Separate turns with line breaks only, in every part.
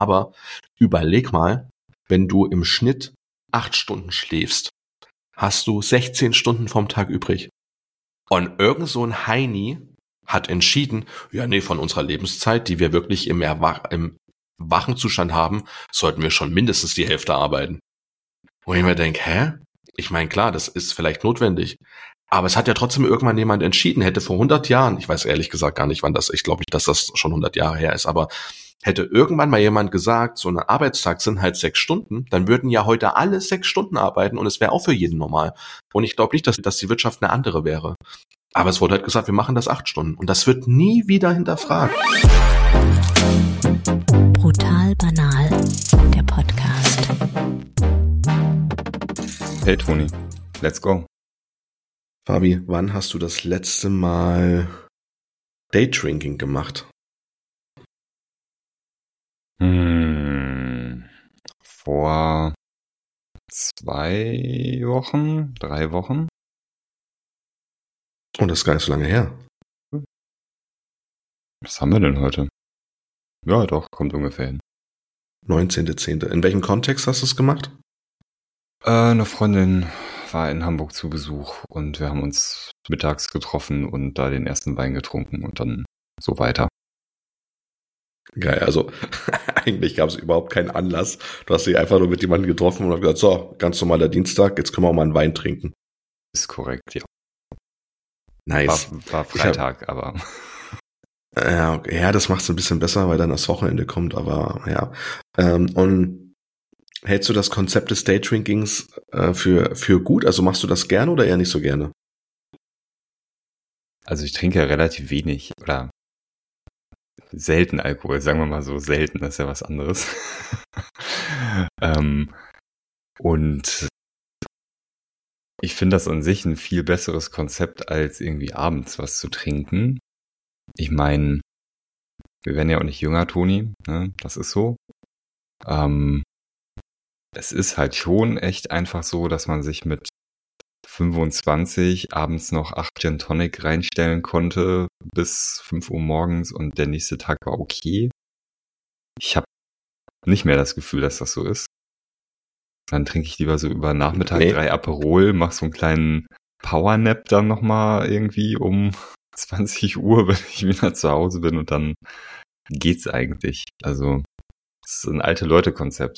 Aber überleg mal, wenn du im Schnitt 8 Stunden schläfst, hast du 16 Stunden vom Tag übrig. Und irgend so ein Heini hat entschieden, ja nee, von unserer Lebenszeit, die wir wirklich im wachen Zustand haben, sollten wir schon mindestens die Hälfte arbeiten. Wo ich mir denke, hä? Ich meine, klar, das ist vielleicht notwendig. Aber es hat ja trotzdem irgendwann jemand entschieden, hätte vor 100 Jahren, ich weiß ehrlich gesagt gar nicht, wann das, ich glaube nicht, dass das schon 100 Jahre her ist, aber hätte irgendwann mal jemand gesagt, so ein Arbeitstag sind halt 6 Stunden, dann würden ja heute alle 6 Stunden arbeiten und es wäre auch für jeden normal. Und ich glaube nicht, dass die Wirtschaft eine andere wäre. Aber es wurde halt gesagt, wir machen das 8 Stunden. Und das wird nie wieder hinterfragt.
Brutal banal, der Podcast.
Hey Toni, let's go.
Fabi, wann hast du das letzte Mal Daydrinking gemacht?
Vor 2 Wochen, 3 Wochen.
Und das ist gar nicht so lange her.
Was haben wir denn heute? Ja, doch, kommt ungefähr hin.
19.10. In welchem Kontext hast du es gemacht?
Eine Freundin war in Hamburg zu Besuch und wir haben uns mittags getroffen und da den ersten Wein getrunken und dann so weiter.
Geil, also eigentlich gab es überhaupt keinen Anlass. Du hast dich einfach nur mit jemandem getroffen und hast gesagt, so, ganz normaler Dienstag, jetzt können wir auch mal einen Wein trinken.
Ist korrekt, ja.
Nice.
War Freitag, aber...
Ja, okay. Ja, das macht es ein bisschen besser, weil dann das Wochenende kommt, aber ja. Und hältst du das Konzept des Daydrinkings für gut? Also machst du das gerne oder eher nicht so gerne?
Also ich trinke ja relativ wenig oder selten Alkohol, sagen wir mal so, selten, das ist ja was anderes. Und ich finde das an sich ein viel besseres Konzept, als irgendwie abends was zu trinken. Ich meine, wir werden ja auch nicht jünger, Toni, ne? Das ist so. Es ist halt schon echt einfach so, dass man sich mit 25 abends noch 8 Gin Tonic reinstellen konnte bis 5 Uhr morgens und der nächste Tag war okay. Ich habe nicht mehr das Gefühl, dass das so ist. Dann trinke ich lieber so über Nachmittag 3 Aperol, mache so einen kleinen Powernap dann nochmal irgendwie um 20 Uhr, wenn ich wieder zu Hause bin und dann geht's eigentlich. Also, das ist ein Alte-Leute-Konzept.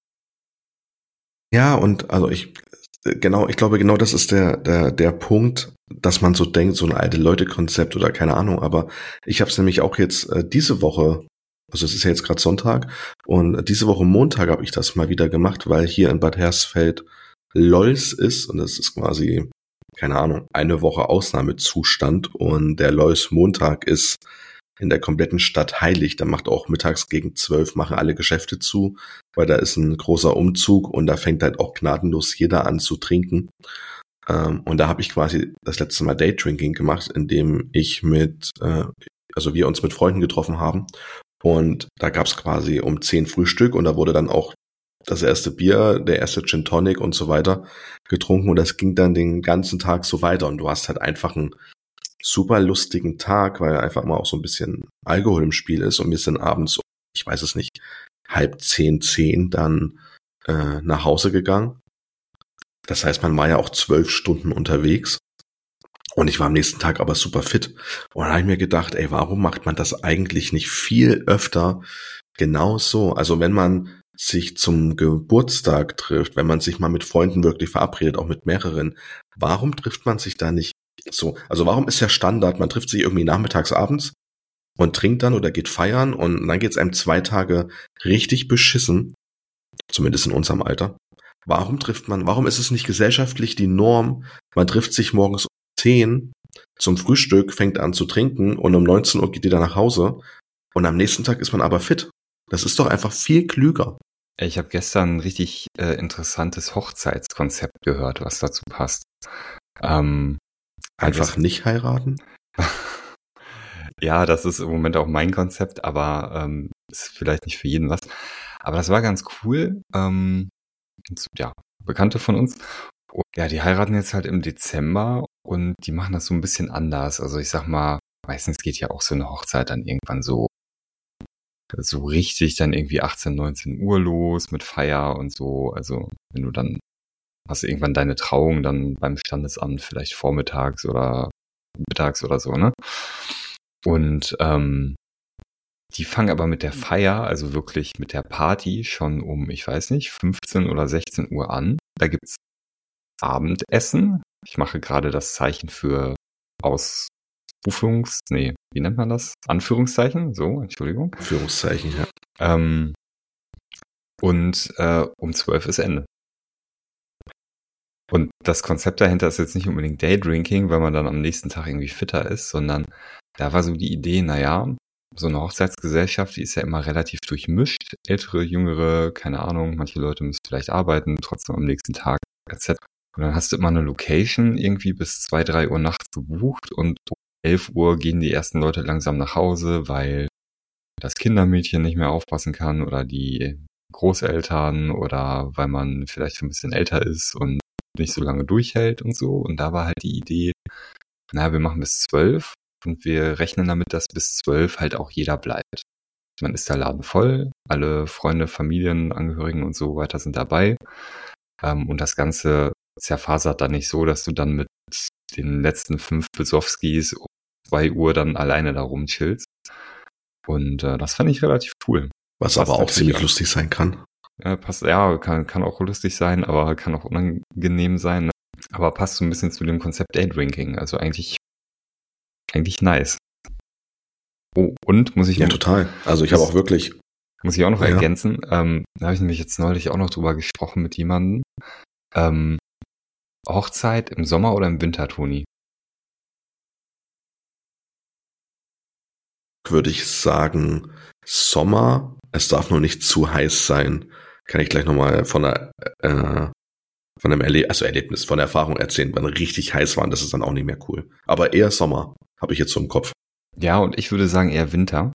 Ja, und also ich glaube, genau das ist der Punkt, dass man so denkt, so ein Alte-Leute-Konzept oder keine Ahnung, aber ich habe es nämlich auch jetzt diese Woche, also es ist ja jetzt gerade Sonntag und diese Woche Montag habe ich das mal wieder gemacht, weil hier in Bad Hersfeld LOLS ist und das ist quasi, keine Ahnung, eine Woche Ausnahmezustand und der LOLS Montag ist in der kompletten Stadt heilig. Da macht auch mittags gegen 12 machen alle Geschäfte zu, weil da ist ein großer Umzug und da fängt halt auch gnadenlos jeder an zu trinken. Und da habe ich quasi das letzte Mal Daydrinking gemacht, indem ich also wir uns mit Freunden getroffen haben und da gab es quasi um 10 Frühstück und da wurde dann auch das erste Bier, der erste Gin Tonic und so weiter getrunken und das ging dann den ganzen Tag so weiter und du hast halt einfach einen super lustigen Tag, weil einfach mal auch so ein bisschen Alkohol im Spiel ist und wir sind abends, ich weiß es nicht, 9:30, dann nach Hause gegangen. Das heißt, man war ja auch 12 Stunden unterwegs und ich war am nächsten Tag aber super fit. Und da habe ich mir gedacht, ey, warum macht man das eigentlich nicht viel öfter genau so? Also wenn man sich zum Geburtstag trifft, wenn man sich mal mit Freunden wirklich verabredet, auch mit mehreren, warum trifft man sich da nicht so? Also warum ist ja Standard, man trifft sich irgendwie nachmittags, abends und trinkt dann oder geht feiern und dann geht es einem 2 Tage richtig beschissen, zumindest in unserem Alter. Warum ist es nicht gesellschaftlich die Norm, man trifft sich morgens um 10 zum Frühstück, fängt an zu trinken und um 19 Uhr geht jeder nach Hause und am nächsten Tag ist man aber fit. Das ist doch einfach viel klüger.
Ich habe gestern ein richtig interessantes Hochzeitskonzept gehört, was dazu passt.
Einfach nicht heiraten?
Ja, das ist im Moment auch mein Konzept, aber ist vielleicht nicht für jeden was. Aber das war ganz cool. Ja, Bekannte von uns. Und ja, die heiraten jetzt halt im Dezember und die machen das so ein bisschen anders. Also ich sag mal, meistens geht ja auch so eine Hochzeit dann irgendwann so so richtig dann irgendwie 18, 19 Uhr los mit Feier und so. Also wenn du dann hast irgendwann deine Trauung dann beim Standesamt vielleicht vormittags oder mittags oder so, ne? Und die fangen aber mit der Feier, also wirklich mit der Party schon um, ich weiß nicht, 15 oder 16 Uhr an. Da gibt's Abendessen. Ich mache gerade das Zeichen für wie nennt man das? Anführungszeichen, so, Entschuldigung.
Anführungszeichen, ja.
Und um 12 ist Ende. Und das Konzept dahinter ist jetzt nicht unbedingt Daydrinking, weil man dann am nächsten Tag irgendwie fitter ist, sondern da war so die Idee, naja, so eine Hochzeitsgesellschaft, die ist ja immer relativ durchmischt. Ältere, jüngere, keine Ahnung, manche Leute müssen vielleicht arbeiten, trotzdem am nächsten Tag, etc. Und dann hast du immer eine Location irgendwie bis 2, 3 Uhr nachts gebucht und um 11 Uhr gehen die ersten Leute langsam nach Hause, weil das Kindermädchen nicht mehr aufpassen kann oder die Großeltern oder weil man vielleicht schon ein bisschen älter ist und nicht so lange durchhält und so. Und da war halt die Idee, wir machen bis 12 und wir rechnen damit, dass bis 12 halt auch jeder bleibt. Man ist der Laden voll, alle Freunde, Familien, Angehörigen und so weiter sind dabei. Und das Ganze zerfasert dann nicht so, dass du dann mit den letzten 5 Besowskis um 2 Uhr dann alleine da rumchillst. Und das fand ich relativ cool.
Was aber auch ziemlich lustig sein kann.
Kann auch lustig sein, aber kann auch unangenehm sein. Ne? Aber passt so ein bisschen zu dem Konzept Daydrinking. Also eigentlich nice. Oh, und muss ich
ja total. Also ich habe auch wirklich.
Muss ich auch noch ergänzen. Da habe ich nämlich jetzt neulich auch noch drüber gesprochen mit jemandem. Hochzeit im Sommer oder im Winter, Toni?
Würde ich sagen Sommer. Es darf nur nicht zu heiß sein. Kann ich gleich nochmal von einem Erlebnis, von der Erfahrung erzählen, wenn richtig heiß war, das ist dann auch nicht mehr cool. Aber eher Sommer, habe ich jetzt so im Kopf.
Ja, und ich würde sagen eher Winter,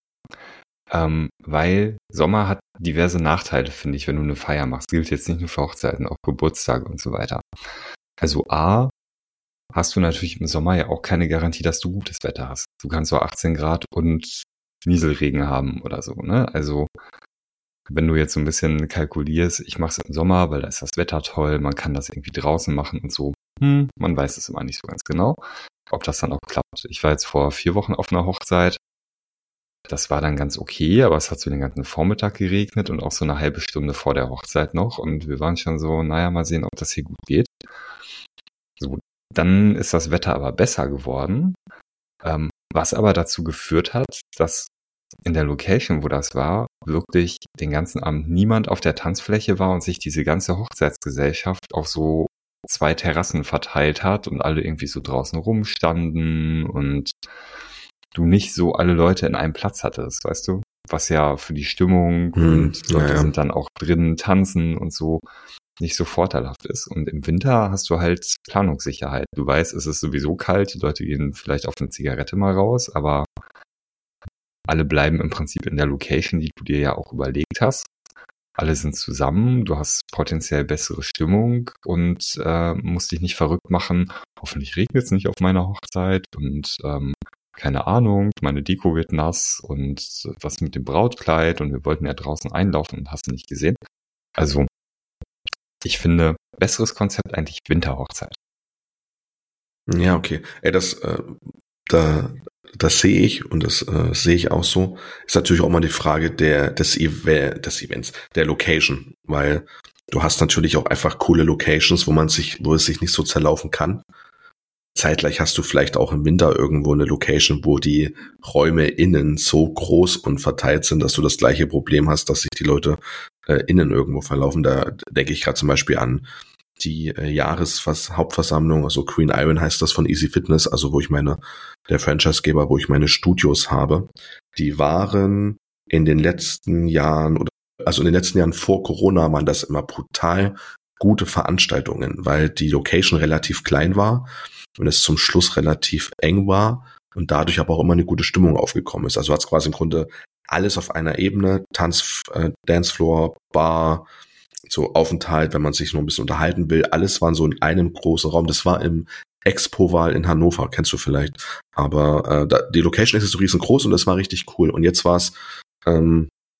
weil Sommer hat diverse Nachteile, finde ich, wenn du eine Feier machst. Gilt jetzt nicht nur für Hochzeiten, auch Geburtstage und so weiter. Also A, hast du natürlich im Sommer ja auch keine Garantie, dass du gutes Wetter hast. Du kannst so 18 Grad und Nieselregen haben oder so, ne? Also wenn du jetzt so ein bisschen kalkulierst, ich mache es im Sommer, weil da ist das Wetter toll, man kann das irgendwie draußen machen und so. Man weiß es immer nicht so ganz genau, ob das dann auch klappt. Ich war jetzt vor 4 Wochen auf einer Hochzeit. Das war dann ganz okay, aber es hat so den ganzen Vormittag geregnet und auch so eine halbe Stunde vor der Hochzeit noch. Und wir waren schon so, mal sehen, ob das hier gut geht. So, dann ist das Wetter aber besser geworden, was aber dazu geführt hat, dass in der Location, wo das war, wirklich den ganzen Abend niemand auf der Tanzfläche war und sich diese ganze Hochzeitsgesellschaft auf so 2 Terrassen verteilt hat und alle irgendwie so draußen rumstanden und du nicht so alle Leute in einem Platz hattest, weißt du? Was ja für die Stimmung und Leute sind dann auch drinnen tanzen und so nicht so vorteilhaft ist. Und im Winter hast du halt Planungssicherheit. Du weißt, es ist sowieso kalt, die Leute gehen vielleicht auf eine Zigarette mal raus, aber alle bleiben im Prinzip in der Location, die du dir ja auch überlegt hast. Alle sind zusammen, du hast potenziell bessere Stimmung und musst dich nicht verrückt machen. Hoffentlich regnet es nicht auf meiner Hochzeit und keine Ahnung, meine Deko wird nass und was mit dem Brautkleid und wir wollten ja draußen einlaufen und hast du nicht gesehen. Also ich finde, besseres Konzept eigentlich Winterhochzeit.
Ja, okay. Das sehe ich und das sehe ich auch so. Ist natürlich auch mal die Frage des Events, der Location, weil du hast natürlich auch einfach coole Locations, wo es sich nicht so zerlaufen kann. Zeitgleich hast du vielleicht auch im Winter irgendwo eine Location, wo die Räume innen so groß und verteilt sind, dass du das gleiche Problem hast, dass sich die Leute innen irgendwo verlaufen. Da denke ich gerade zum Beispiel an die Hauptversammlung, also Queen Iron heißt das von Easy Fitness, also der Franchisegeber, wo ich meine Studios habe. Die waren in den letzten Jahren vor Corona waren das immer brutal gute Veranstaltungen, weil die Location relativ klein war und es zum Schluss relativ eng war und dadurch aber auch immer eine gute Stimmung aufgekommen ist. Also hat es quasi im Grunde alles auf einer Ebene, Dancefloor, Bar, so Aufenthalt, wenn man sich nur ein bisschen unterhalten will, alles waren so in einem großen Raum. Das war im Expo-Wahl in Hannover, kennst du vielleicht. Aber die Location ist so riesengroß und das war richtig cool. Und jetzt war es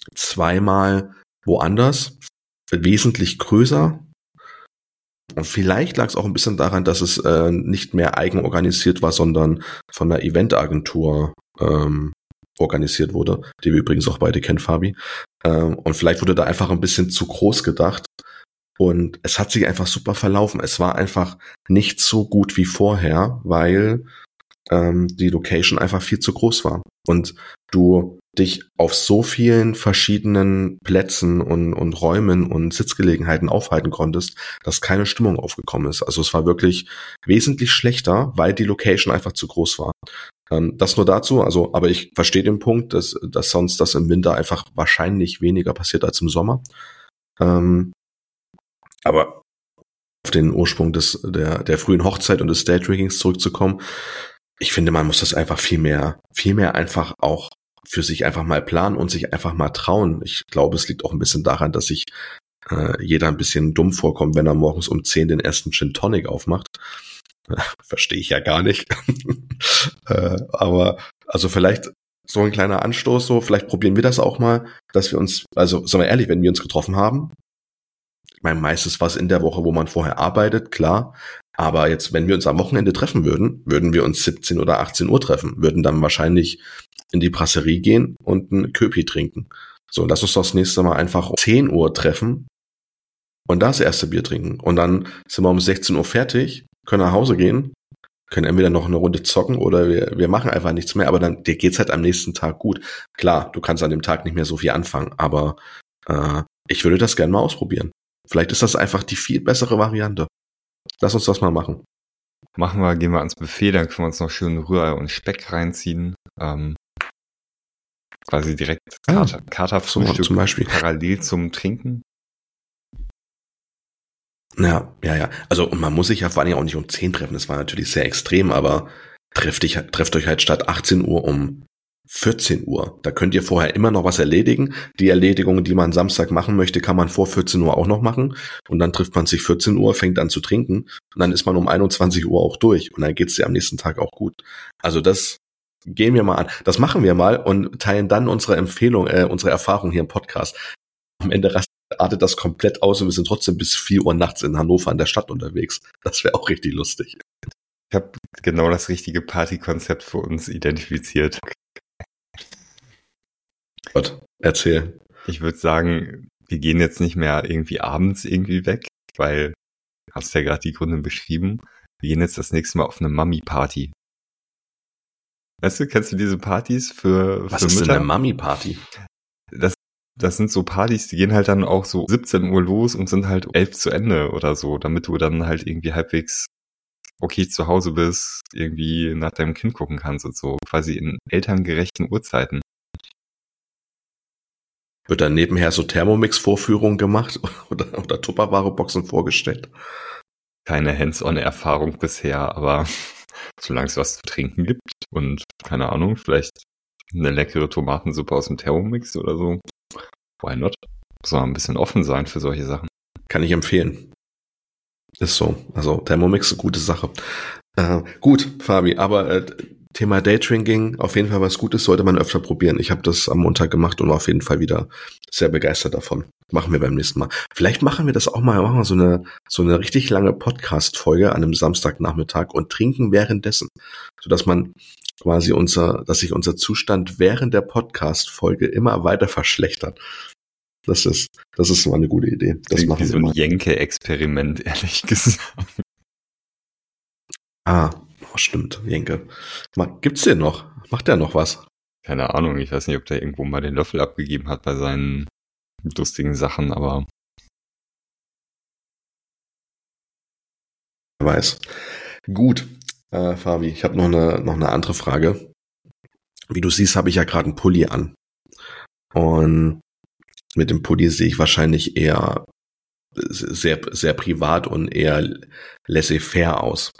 zweimal woanders, wesentlich größer. Und vielleicht lag es auch ein bisschen daran, dass es nicht mehr eigenorganisiert war, sondern von einer Eventagentur organisiert wurde, die wir übrigens auch beide kennen, Fabi. Und vielleicht wurde da einfach ein bisschen zu groß gedacht. Und es hat sich einfach super verlaufen. Es war einfach nicht so gut wie vorher, weil die Location einfach viel zu groß war. Und du dich auf so vielen verschiedenen Plätzen und Räumen und Sitzgelegenheiten aufhalten konntest, dass keine Stimmung aufgekommen ist. Also es war wirklich wesentlich schlechter, weil die Location einfach zu groß war. Das nur dazu, also, aber ich verstehe den Punkt, dass sonst das im Winter einfach wahrscheinlich weniger passiert als im Sommer. Aber auf den Ursprung der frühen Hochzeit und des Daydrinkings zurückzukommen, ich finde, man muss das einfach viel mehr einfach auch für sich einfach mal planen und sich einfach mal trauen. Ich glaube, es liegt auch ein bisschen daran, dass sich jeder ein bisschen dumm vorkommt, wenn er morgens um 10 den ersten Gin Tonic aufmacht. Verstehe ich ja gar nicht. Aber also vielleicht so ein kleiner Anstoß, so vielleicht probieren wir das auch mal, dass wir uns, also sagen wir ehrlich, wenn wir uns getroffen haben, ich meine, meistens war es in der Woche, wo man vorher arbeitet, klar. Aber jetzt, wenn wir uns am Wochenende treffen würden wir uns 17 oder 18 Uhr treffen, würden dann wahrscheinlich in die Brasserie gehen und ein Köpi trinken. So, lass uns doch das nächste Mal einfach um 10 Uhr treffen und da das erste Bier trinken. Und dann sind wir um 16 Uhr fertig, können nach Hause gehen, können entweder noch eine Runde zocken oder wir machen einfach nichts mehr, aber dann dir geht's halt am nächsten Tag gut. Klar, du kannst an dem Tag nicht mehr so viel anfangen, aber ich würde das gerne mal ausprobieren. Vielleicht ist das einfach die viel bessere Variante. Lass uns das mal machen.
Machen wir, gehen wir ans Buffet, dann können wir uns noch schön Rührei und Speck reinziehen. Quasi direkt Katerfrühstück
zum Beispiel.
Parallel zum Trinken.
Ja. Also und man muss sich ja vor allem auch nicht um 10 treffen. Das war natürlich sehr extrem, aber trefft euch halt statt 18 Uhr um 14 Uhr. Da könnt ihr vorher immer noch was erledigen. Die Erledigungen, die man Samstag machen möchte, kann man vor 14 Uhr auch noch machen. Und dann trifft man sich 14 Uhr, fängt an zu trinken. Und dann ist man um 21 Uhr auch durch. Und dann geht's dir am nächsten Tag auch gut. Also das gehen wir mal an. Das machen wir mal und teilen dann unsere Empfehlung, unsere Erfahrung hier im Podcast. Am Ende artet das komplett aus und wir sind trotzdem bis 4 Uhr nachts in Hannover in der Stadt unterwegs. Das wäre auch richtig lustig.
Ich habe genau das richtige Partykonzept für uns identifiziert.
Gott, erzähl.
Ich würde sagen, wir gehen jetzt nicht mehr irgendwie abends irgendwie weg, weil, hast ja gerade die Gründe beschrieben, wir gehen jetzt das nächste Mal auf eine Mami-Party. Weißt du, kennst du diese Partys für
Was ist
Mütter?
denn eine Mami-Party?
Das sind so Partys, die gehen halt dann auch so 17 Uhr los und sind halt 11 zu Ende oder so, damit du dann halt irgendwie halbwegs okay zu Hause bist, irgendwie nach deinem Kind gucken kannst und so, quasi in elterngerechten Uhrzeiten.
Wird dann nebenher so Thermomix-Vorführungen gemacht oder Tupperware-Boxen vorgestellt?
Keine Hands-on-Erfahrung bisher, aber solange es was zu trinken gibt und, keine Ahnung, vielleicht eine leckere Tomatensuppe aus dem Thermomix oder so, why not? Muss man ein bisschen offen sein für solche Sachen.
Kann ich empfehlen. Ist so. Also Thermomix, gute Sache. Gut, Fabi, aber Thema Daydrinking, auf jeden Fall was Gutes, sollte man öfter probieren. Ich habe das am Montag gemacht und war auf jeden Fall wieder sehr begeistert davon. Machen wir beim nächsten Mal. Vielleicht machen wir das auch mal, machen wir so eine richtig lange Podcast-Folge an einem Samstagnachmittag und trinken währenddessen, sodass man quasi dass sich unser Zustand während der Podcast-Folge immer weiter verschlechtert. Das ist mal eine gute Idee. Das machen
wie so
wir
ein
mal.
Jenke-Experiment, ehrlich gesagt.
Stimmt, Jenke. Gibt's den noch? Macht der noch was?
Keine Ahnung, ich weiß nicht, ob der irgendwo mal den Löffel abgegeben hat bei seinen lustigen Sachen, aber
Wer weiß. Gut, Fabi, ich habe noch eine andere Frage. Wie du siehst, habe ich ja gerade einen Pulli an. Und mit dem Pulli sehe ich wahrscheinlich eher sehr, sehr privat und eher laissez-faire aus.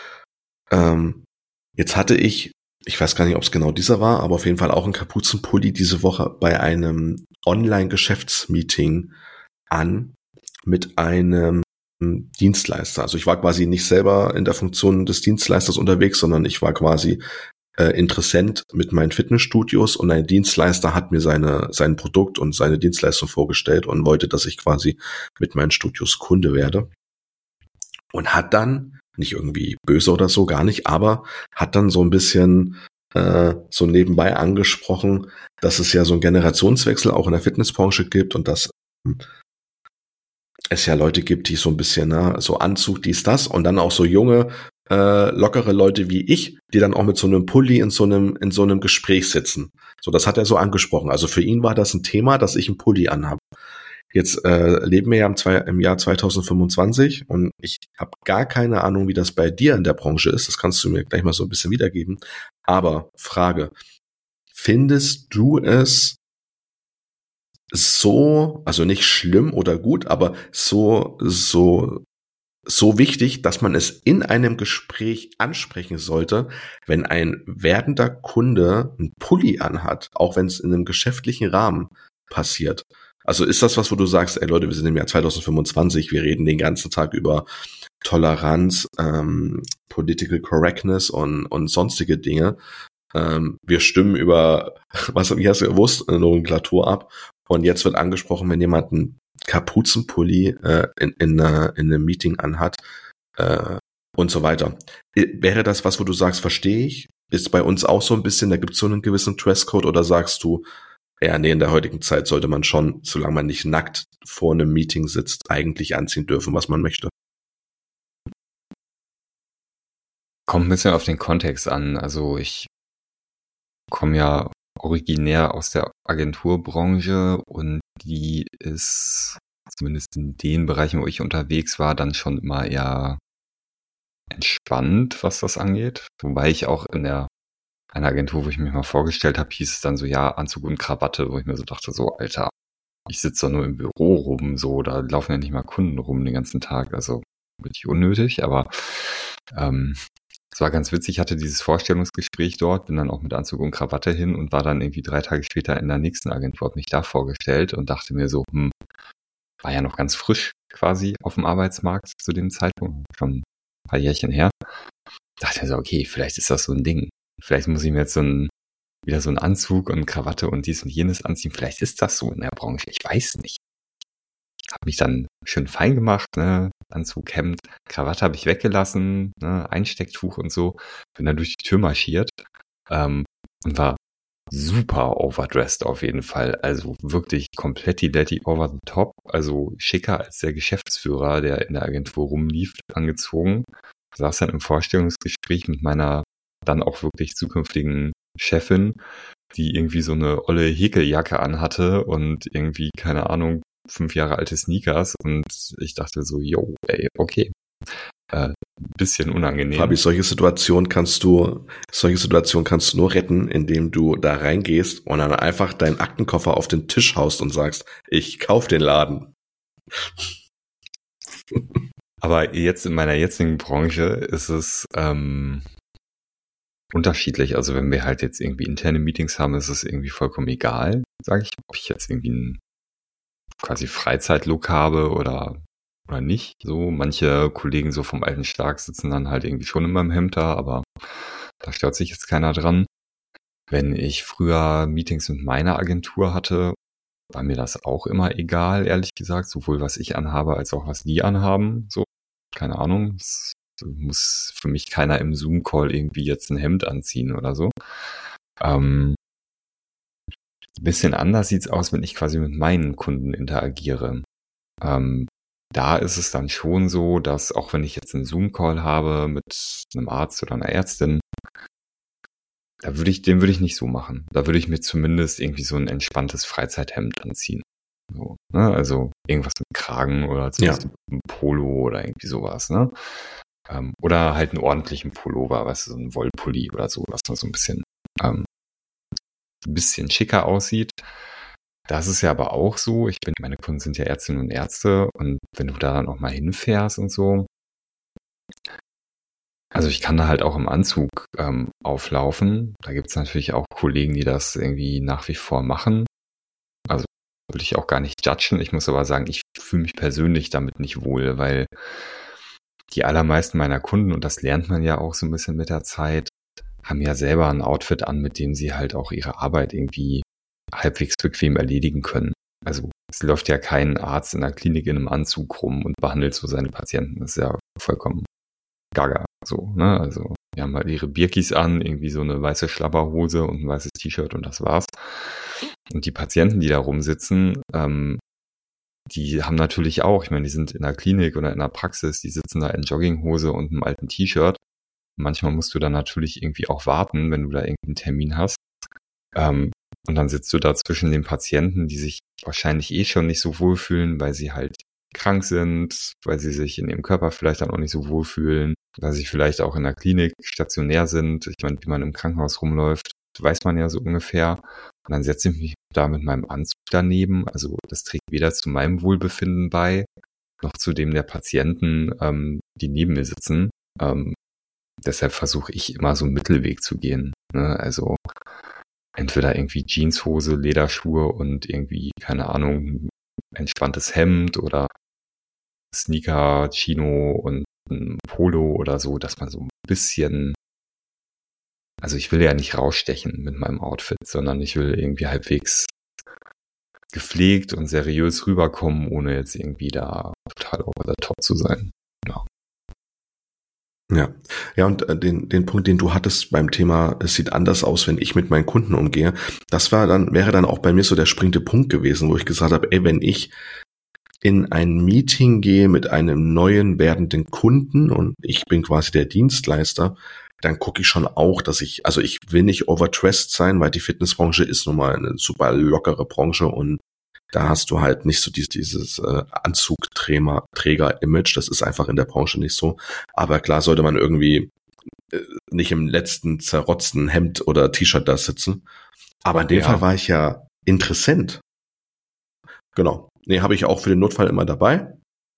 Jetzt hatte ich weiß gar nicht, ob es genau dieser war, aber auf jeden Fall auch einen Kapuzenpulli diese Woche bei einem Online-Geschäftsmeeting an mit einem Dienstleister. Also ich war quasi nicht selber in der Funktion des Dienstleisters unterwegs, sondern ich war quasi Interessent mit meinen Fitnessstudios und ein Dienstleister hat mir sein Produkt und seine Dienstleistung vorgestellt und wollte, dass ich quasi mit meinen Studios Kunde werde. Und hat dann, nicht irgendwie böse oder so, gar nicht, aber hat dann so ein bisschen so nebenbei angesprochen, dass es ja so einen Generationswechsel auch in der Fitnessbranche gibt und dass es ja Leute gibt, die so ein bisschen so Anzug, dies, das und dann auch so junge, lockere Leute wie ich, die dann auch mit so einem Pulli in so einem Gespräch sitzen. So, das hat er so angesprochen. Also für ihn war das ein Thema, dass ich einen Pulli anhabe. Jetzt leben wir ja im Jahr 2025 und ich habe gar keine Ahnung, wie das bei dir in der Branche ist. Das kannst du mir gleich mal so ein bisschen wiedergeben. Aber Frage, findest du es so, also nicht schlimm oder gut, aber so wichtig, dass man es in einem Gespräch ansprechen sollte, wenn ein werdender Kunde einen Pulli anhat, auch wenn es in einem geschäftlichen Rahmen passiert? Also ist das was, wo du sagst, ey Leute, wir sind im Jahr 2025, wir reden den ganzen Tag über Toleranz, Political Correctness und sonstige Dinge. Wir stimmen über, wie hast du Wurstnomenklatur ab und jetzt wird angesprochen, wenn jemand einen Kapuzenpulli in einem Meeting anhat und so weiter. Wäre das was, wo du sagst, verstehe ich? Ist bei uns auch so ein bisschen, da gibt es so einen gewissen Dresscode oder sagst du, ja, nee, in der heutigen Zeit sollte man schon, solange man nicht nackt vor einem Meeting sitzt, eigentlich anziehen dürfen, was man möchte?
Kommt ein bisschen auf den Kontext an. Also ich komme ja originär aus der Agenturbranche und die ist, zumindest in den Bereichen, wo ich unterwegs war, dann schon immer eher entspannt, was das angeht. Wobei ich auch in einer Agentur, wo ich mich mal vorgestellt habe, hieß es dann so, ja, Anzug und Krawatte, wo ich mir so dachte, so, Alter, ich sitze doch nur im Büro rum, so, da laufen ja nicht mal Kunden rum den ganzen Tag, also wirklich unnötig, aber es war ganz witzig, ich hatte dieses Vorstellungsgespräch dort, bin dann auch mit Anzug und Krawatte hin und war dann irgendwie 3 Tage später in der nächsten Agentur, habe mich da vorgestellt und dachte mir so, war ja noch ganz frisch quasi auf dem Arbeitsmarkt zu dem Zeitpunkt, schon ein paar Jährchen her. Dachte mir so, okay, vielleicht ist das so ein Ding. Vielleicht muss ich mir jetzt wieder so einen Anzug und Krawatte und dies und jenes anziehen. Vielleicht ist das so in der Branche. Ich weiß nicht. Habe mich dann schön fein gemacht, ne? Anzug, Hemd, Krawatte habe ich weggelassen, ne? Einstecktuch und so. Bin dann durch die Tür marschiert und war super overdressed auf jeden Fall. Also wirklich komplett die over the top. Also schicker als der Geschäftsführer, der in der Agentur rumlief, angezogen. Saß dann im Vorstellungsgespräch mit meiner dann auch wirklich zukünftigen Chefin, die irgendwie so eine olle Häkeljacke anhatte und irgendwie, keine Ahnung, 5 Jahre alte Sneakers und ich dachte so, yo, ey, okay. Bisschen unangenehm.
Fabi, solche Situationen kannst du nur retten, indem du da reingehst und dann einfach deinen Aktenkoffer auf den Tisch haust und sagst, ich kauf den Laden.
Aber jetzt in meiner jetzigen Branche ist es unterschiedlich. Also wenn wir halt jetzt irgendwie interne Meetings haben, ist es irgendwie vollkommen egal, sage ich, ob ich jetzt irgendwie ein quasi Freizeitlook habe oder nicht. So manche Kollegen so vom alten Schlag sitzen dann halt irgendwie schon immer im Hemd da, aber da stört sich jetzt keiner dran. Wenn ich früher Meetings mit meiner Agentur hatte, war mir das auch immer egal, ehrlich gesagt, sowohl was ich anhabe, als auch was die anhaben. So, keine Ahnung, es muss für mich keiner im Zoom-Call irgendwie jetzt ein Hemd anziehen oder so. Bisschen anders sieht's aus, wenn ich quasi mit meinen Kunden interagiere. Da ist es dann schon so, dass auch wenn ich jetzt einen Zoom-Call habe mit einem Arzt oder einer Ärztin, den würde ich nicht so machen. Da würde ich mir zumindest irgendwie so ein entspanntes Freizeithemd anziehen. So, ne? Also irgendwas mit Kragen oder zumindest ein Polo oder irgendwie sowas, ne? Oder halt einen ordentlichen Pullover, weißt du, so ein Wollpulli oder so, was noch so ein bisschen schicker aussieht. Das ist ja aber auch so, meine Kunden sind ja Ärztinnen und Ärzte und wenn du da dann auch mal hinfährst und so, also ich kann da halt auch im Anzug auflaufen. Da gibt es natürlich auch Kollegen, die das irgendwie nach wie vor machen. Also würde ich auch gar nicht judgen. Ich muss aber sagen, ich fühle mich persönlich damit nicht wohl, weil die allermeisten meiner Kunden, und das lernt man ja auch so ein bisschen mit der Zeit, haben ja selber ein Outfit an, mit dem sie halt auch ihre Arbeit irgendwie halbwegs bequem erledigen können. Also es läuft ja kein Arzt in der Klinik in einem Anzug rum und behandelt so seine Patienten. Das ist ja vollkommen gaga. So, ne? Also die haben halt ihre Birkis an, irgendwie so eine weiße Schlabberhose und ein weißes T-Shirt und das war's. Und die Patienten, die da rumsitzen, die haben natürlich auch, ich meine, die sind in der Klinik oder in der Praxis, die sitzen da in Jogginghose und einem alten T-Shirt. Manchmal musst du dann natürlich irgendwie auch warten, wenn du da irgendeinen Termin hast. Und dann sitzt du da zwischen den Patienten, die sich wahrscheinlich schon nicht so wohlfühlen, weil sie halt krank sind, weil sie sich in ihrem Körper vielleicht dann auch nicht so wohlfühlen, weil sie vielleicht auch in der Klinik stationär sind. Ich meine, wie man im Krankenhaus rumläuft, weiß man ja so ungefähr. Und dann setze ich mich da mit meinem Anzug daneben. Also das trägt weder zu meinem Wohlbefinden bei, noch zu dem der Patienten, die neben mir sitzen. Deshalb versuche ich immer so einen Mittelweg zu gehen. Ne? Also entweder irgendwie Jeanshose, Lederschuhe und irgendwie, keine Ahnung, entspanntes Hemd oder Sneaker, Chino und ein Polo oder so, dass man so ein bisschen, also ich will ja nicht rausstechen mit meinem Outfit, sondern ich will irgendwie halbwegs gepflegt und seriös rüberkommen, ohne jetzt irgendwie da total over the top zu sein. Ja.
Ja, und den Punkt, den du hattest beim Thema, es sieht anders aus, wenn ich mit meinen Kunden umgehe, wäre dann auch bei mir so der springende Punkt gewesen, wo ich gesagt habe, ey, wenn ich in ein Meeting gehe mit einem neuen werdenden Kunden und ich bin quasi der Dienstleister, dann gucke ich schon auch, dass ich will nicht overdressed sein, weil die Fitnessbranche ist nun mal eine super lockere Branche und da hast du halt nicht so dieses Anzugträger-Image. Das ist einfach in der Branche nicht so. Aber klar sollte man irgendwie nicht im letzten zerrotzten Hemd oder T-Shirt da sitzen. Aber in dem Fall war ich ja Interessent. Genau. Nee, habe ich auch für den Notfall immer dabei.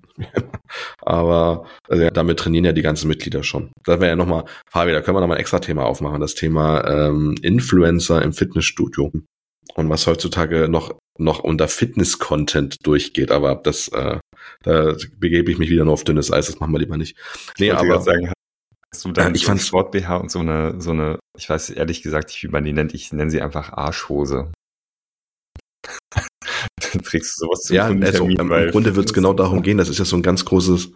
Aber damit trainieren ja die ganzen Mitglieder schon. Da wäre ja nochmal, Fabi, da können wir nochmal ein extra Thema aufmachen. Das Thema Influencer im Fitnessstudio. Und was heutzutage noch unter Fitness-Content durchgeht, aber da begebe ich mich wieder nur auf dünnes Eis, das machen wir lieber nicht.
Nee, aber sagen, hast du dann so Sport-BH und so eine, ich weiß ehrlich gesagt, wie man die nennt, ich nenne sie einfach Arschhose. Dann trägst du sowas zum
Kundentermin, im Grunde wird es genau darum gehen, das ist ja so ein ganz großes.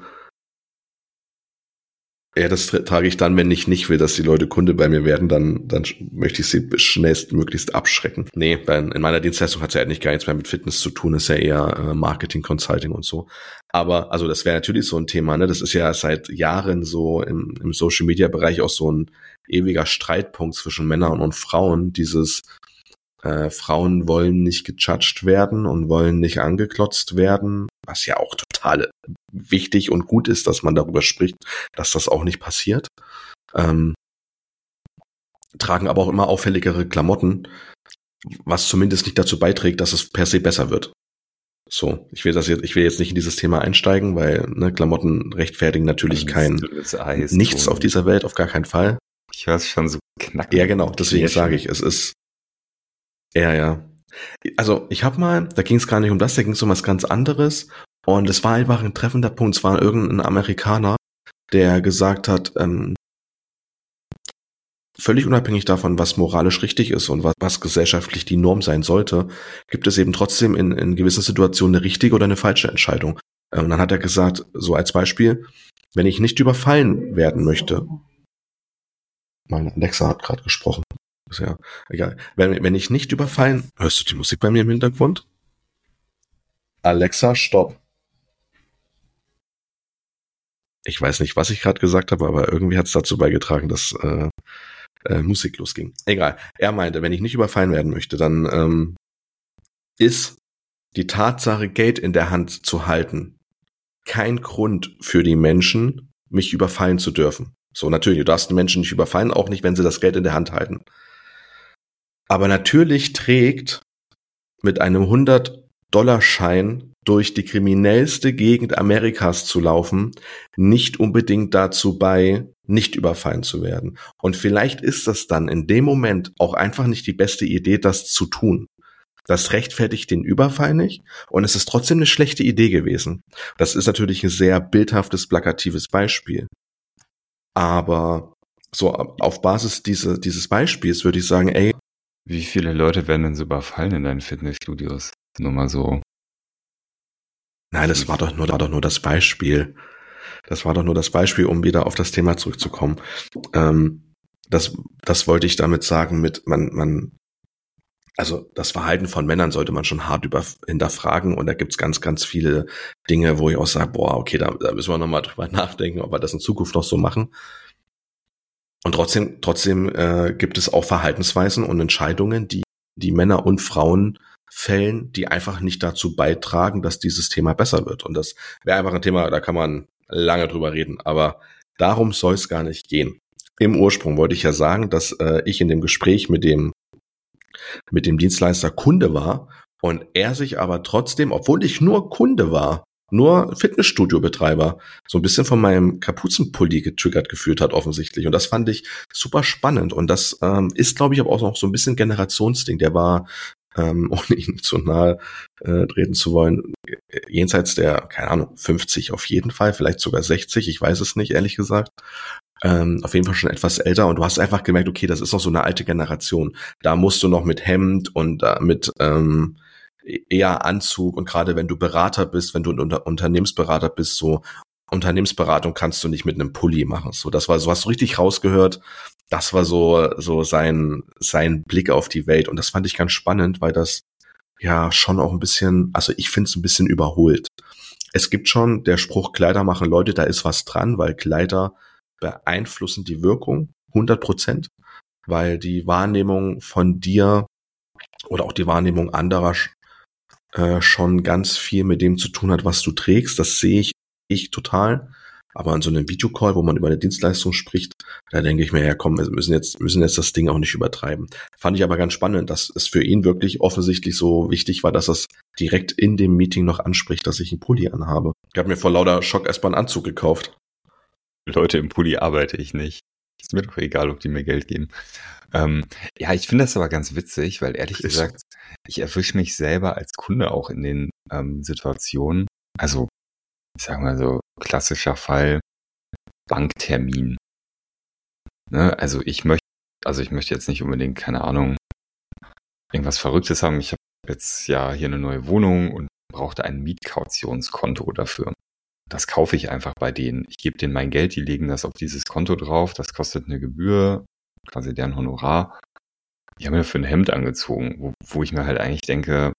Ja, das trage ich dann, wenn ich nicht will, dass die Leute Kunde bei mir werden, dann möchte ich sie schnellstmöglichst abschrecken. Nee, in meiner Dienstleistung hat es ja eigentlich gar nichts mehr mit Fitness zu tun, ist ja eher Marketing, Consulting und so. Aber, also das wäre natürlich so ein Thema, ne? Das ist ja seit Jahren so im Social-Media-Bereich auch so ein ewiger Streitpunkt zwischen Männern und Frauen, dieses Frauen wollen nicht gejudged werden und wollen nicht angeklotzt werden, was ja auch total wichtig und gut ist, dass man darüber spricht, dass das auch nicht passiert. Tragen aber auch immer auffälligere Klamotten, was zumindest nicht dazu beiträgt, dass es per se besser wird. So, ich will jetzt nicht in dieses Thema einsteigen, weil Klamotten rechtfertigen natürlich nichts auf dieser Welt, auf gar keinen Fall.
Ich höre es schon so knacken.
Ja, genau, deswegen sage ich, es ist ja. Also ich habe mal, da ging es gar nicht um das, da ging es um was ganz anderes und es war einfach ein treffender Punkt. Es war irgendein Amerikaner, der gesagt hat, völlig unabhängig davon, was moralisch richtig ist und was gesellschaftlich die Norm sein sollte, gibt es eben trotzdem in gewissen Situationen eine richtige oder eine falsche Entscheidung. Und dann hat er gesagt, so als Beispiel, wenn ich nicht überfallen werden möchte, meine Alexa hat gerade gesprochen. Ist ja egal. Wenn ich nicht überfallen... Hörst du die Musik bei mir im Hintergrund? Alexa, stopp. Ich weiß nicht, was ich gerade gesagt habe, aber irgendwie hat es dazu beigetragen, dass Musik losging. Egal. Er meinte, wenn ich nicht überfallen werden möchte, dann ist die Tatsache, Geld in der Hand zu halten, kein Grund für die Menschen, mich überfallen zu dürfen. So, natürlich, du darfst die Menschen nicht überfallen, auch nicht, wenn sie das Geld in der Hand halten. Aber natürlich trägt mit einem 100-Dollar-Schein durch die kriminellste Gegend Amerikas zu laufen, nicht unbedingt dazu bei, nicht überfallen zu werden. Und vielleicht ist das dann in dem Moment auch einfach nicht die beste Idee, das zu tun. Das rechtfertigt den Überfall nicht und es ist trotzdem eine schlechte Idee gewesen. Das ist natürlich ein sehr bildhaftes, plakatives Beispiel. Aber so auf Basis dieses Beispiels würde ich sagen, ey,
Wie viele Leute werden denn so überfallen in deinen Fitnessstudios? Nur mal so.
nein, das war doch nur das Beispiel. Das war doch nur das Beispiel, um wieder auf das Thema zurückzukommen. Das wollte ich damit sagen mit also das Verhalten von Männern sollte man schon hart hinterfragen und da gibt's ganz, ganz viele Dinge, wo ich auch sage, boah, okay, da müssen wir nochmal drüber nachdenken, ob wir das in Zukunft noch so machen. Und trotzdem gibt es auch Verhaltensweisen und Entscheidungen, die Männer und Frauen fällen, die einfach nicht dazu beitragen, dass dieses Thema besser wird. Und das wäre einfach ein Thema, da kann man lange drüber reden, aber darum soll es gar nicht gehen. Im Ursprung wollte ich ja sagen, dass ich in dem Gespräch mit dem Dienstleister Kunde war und er sich aber trotzdem, obwohl ich nur Kunde war, nur Fitnessstudio-Betreiber, so ein bisschen von meinem Kapuzenpulli getriggert gefühlt hat offensichtlich. Und das fand ich super spannend. Und das ist, glaube ich, aber auch noch so ein bisschen Generationsding. Der war, ohne ihn zu nahe treten zu wollen, jenseits der, keine Ahnung, 50 auf jeden Fall, vielleicht sogar 60, ich weiß es nicht, ehrlich gesagt. Auf jeden Fall schon etwas älter und du hast einfach gemerkt, okay, das ist noch so eine alte Generation. Da musst du noch mit Hemd und mit eher Anzug und gerade wenn du Berater bist, wenn du ein Unternehmensberater bist, so Unternehmensberatung kannst du nicht mit einem Pulli machen. So, das war so, hast du richtig rausgehört. Das war so sein Blick auf die Welt und das fand ich ganz spannend, weil das ja schon auch ein bisschen, also ich finde es ein bisschen überholt. Es gibt schon der Spruch, Kleider machen Leute, da ist was dran, weil Kleider beeinflussen die Wirkung 100%, weil die Wahrnehmung von dir oder auch die Wahrnehmung anderer schon ganz viel mit dem zu tun hat, was du trägst. Das sehe ich total. Aber an so einem Videocall, wo man über eine Dienstleistung spricht, da denke ich mir, ja komm, wir müssen jetzt das Ding auch nicht übertreiben. Fand ich aber ganz spannend, dass es für ihn wirklich offensichtlich so wichtig war, dass es direkt in dem Meeting noch anspricht, dass ich einen Pulli anhabe. Ich habe mir vor lauter Schock erstmal einen Anzug gekauft.
Leute, im Pulli arbeite ich nicht. Ist mir doch egal, ob die mir Geld geben. Ja, ich finde das aber ganz witzig, weil ehrlich gesagt, ich erwische mich selber als Kunde auch in den Situationen. Also, ich sag mal so, klassischer Fall, Banktermin. Ne? Also ich möchte jetzt nicht unbedingt, keine Ahnung, irgendwas Verrücktes haben. Ich habe jetzt ja hier eine neue Wohnung und brauchte ein Mietkautionskonto dafür. Das kaufe ich einfach bei denen. Ich gebe denen mein Geld, die legen das auf dieses Konto drauf. Das kostet eine Gebühr, quasi deren Honorar. Die haben mir dafür ein Hemd angezogen, wo ich mir halt eigentlich denke,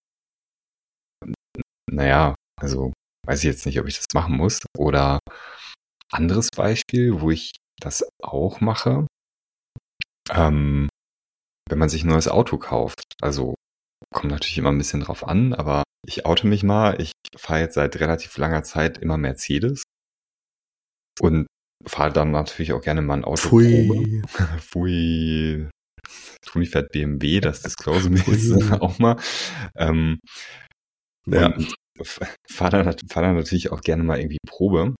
naja, also weiß ich jetzt nicht, ob ich das machen muss. Oder anderes Beispiel, wo ich das auch mache, wenn man sich ein neues Auto kauft. Also kommt natürlich immer ein bisschen drauf an, aber ich oute mich mal. Ich fahre jetzt seit relativ langer Zeit immer Mercedes und fahre dann natürlich auch gerne mal ein Auto.
Pfui.
Pfui. Toni fährt BMW, das disclosen wir jetzt auch mal.
Ja.
Und fahre dann natürlich auch gerne mal irgendwie Probe.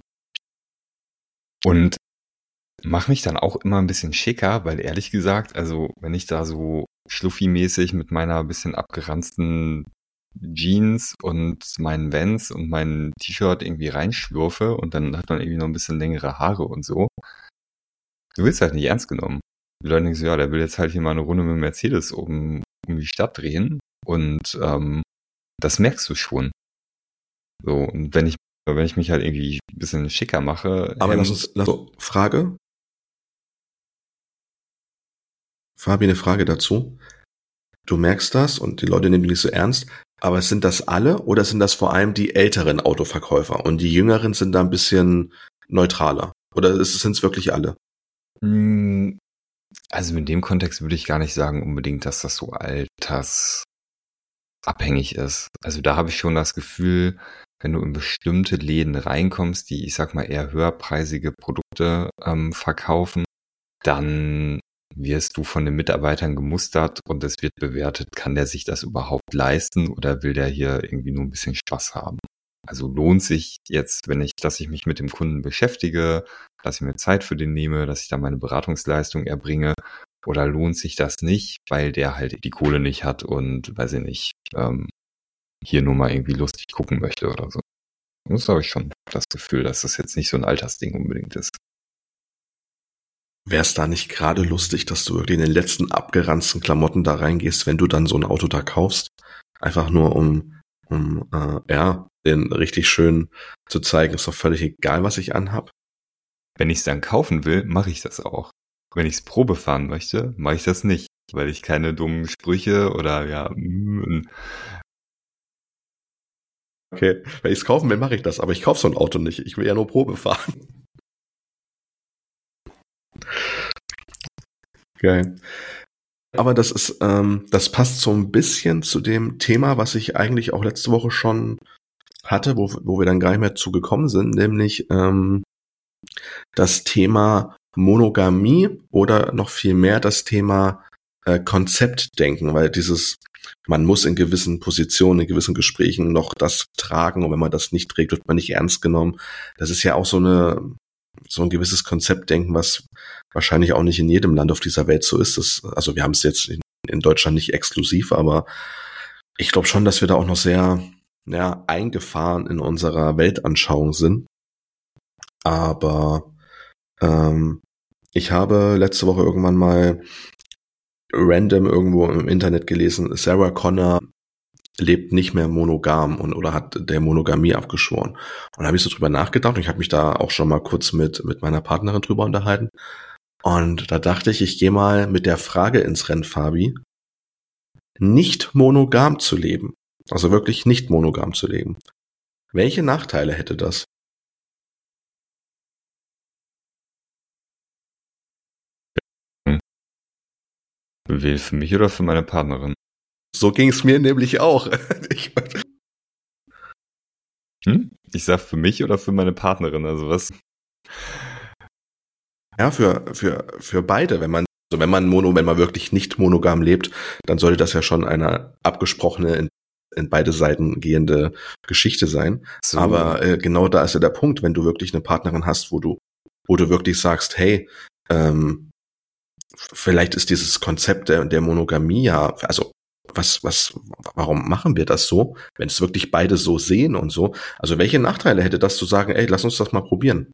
Und mache mich dann auch immer ein bisschen schicker, weil ehrlich gesagt, also wenn ich da so schluffi-mäßig mit meiner bisschen abgeranzten Jeans und meinen Vans und mein T-Shirt irgendwie reinschlurfe und dann hat man irgendwie noch ein bisschen längere Haare und so. Du wirst halt nicht ernst genommen. Die Leute denken so, ja, der will jetzt halt hier mal eine Runde mit dem Mercedes um die Stadt drehen und das merkst du schon. So, und wenn ich mich halt irgendwie ein bisschen schicker mache.
Aber Frage. Fabi, eine Frage dazu. Du merkst das und die Leute nehmen dich nicht so ernst, aber sind das alle oder sind das vor allem die älteren Autoverkäufer und die jüngeren sind da ein bisschen neutraler? Oder sind es wirklich alle?
Also in dem Kontext würde ich gar nicht sagen unbedingt, dass das so altersabhängig ist. Also da habe ich schon das Gefühl, wenn du in bestimmte Läden reinkommst, die, ich sag mal, eher höherpreisige Produkte verkaufen, dann wirst du von den Mitarbeitern gemustert und es wird bewertet, kann der sich das überhaupt leisten oder will der hier irgendwie nur ein bisschen Spaß haben? Also lohnt sich jetzt, dass ich mich mit dem Kunden beschäftige, dass ich mir Zeit für den nehme, dass ich da meine Beratungsleistung erbringe, oder lohnt sich das nicht, weil der halt die Kohle nicht hat und, weiß ich nicht, hier nur mal irgendwie lustig gucken möchte oder so. Das habe ich schon das Gefühl, dass das jetzt nicht so ein Altersding unbedingt ist.
wäre es da nicht gerade lustig, dass du wirklich in den letzten abgeranzten Klamotten da reingehst, wenn du dann so ein Auto da kaufst? Einfach nur den richtig schön zu zeigen, ist doch völlig egal, was ich anhab.
Wenn ich es dann kaufen will, mache ich das auch. Wenn ich es Probe fahren möchte, mache ich das nicht, weil ich keine dummen Sprüche oder
Okay, wenn ich es kaufen will, mache ich das, aber ich kaufe so ein Auto nicht. Ich will ja nur Probe fahren. Geil. Aber das passt so ein bisschen zu dem Thema, was ich eigentlich auch letzte Woche schon hatte, wo wir dann gar nicht mehr zugekommen sind, nämlich das Thema Monogamie oder noch viel mehr das Thema Konzeptdenken, weil man muss in gewissen Positionen, in gewissen Gesprächen noch das tragen und wenn man das nicht trägt, wird man nicht ernst genommen. Das ist ja auch so ein gewisses Konzeptdenken, was wahrscheinlich auch nicht in jedem Land auf dieser Welt so ist. Also wir haben es jetzt in Deutschland nicht exklusiv, aber ich glaube schon, dass wir da auch noch sehr eingefahren in unserer Weltanschauung sind. Aber ich habe letzte Woche irgendwann mal random irgendwo im Internet gelesen, Sarah Connor lebt nicht mehr monogam oder hat der Monogamie abgeschworen. Und da habe ich so drüber nachgedacht und ich habe mich da auch schon mal kurz mit meiner Partnerin drüber unterhalten. Und da dachte ich gehe mal mit der Frage ins Rennen, Fabi, nicht monogam zu leben. Also wirklich nicht monogam zu leben. Welche Nachteile hätte das?
Will für mich oder für meine Partnerin?
So ging es mir nämlich auch.
Ich sag für mich oder für meine Partnerin, also was?
Ja, für beide, wenn man wirklich nicht monogam lebt, dann sollte das ja schon eine abgesprochene, in beide Seiten gehende Geschichte sein. So. Aber genau da ist ja der Punkt, wenn du wirklich eine Partnerin hast, wo du wirklich sagst, hey, vielleicht ist dieses Konzept der Monogamie ja, also warum machen wir das so, wenn es wirklich beide so sehen und so? Also welche Nachteile hätte das zu sagen, ey, lass uns das mal probieren?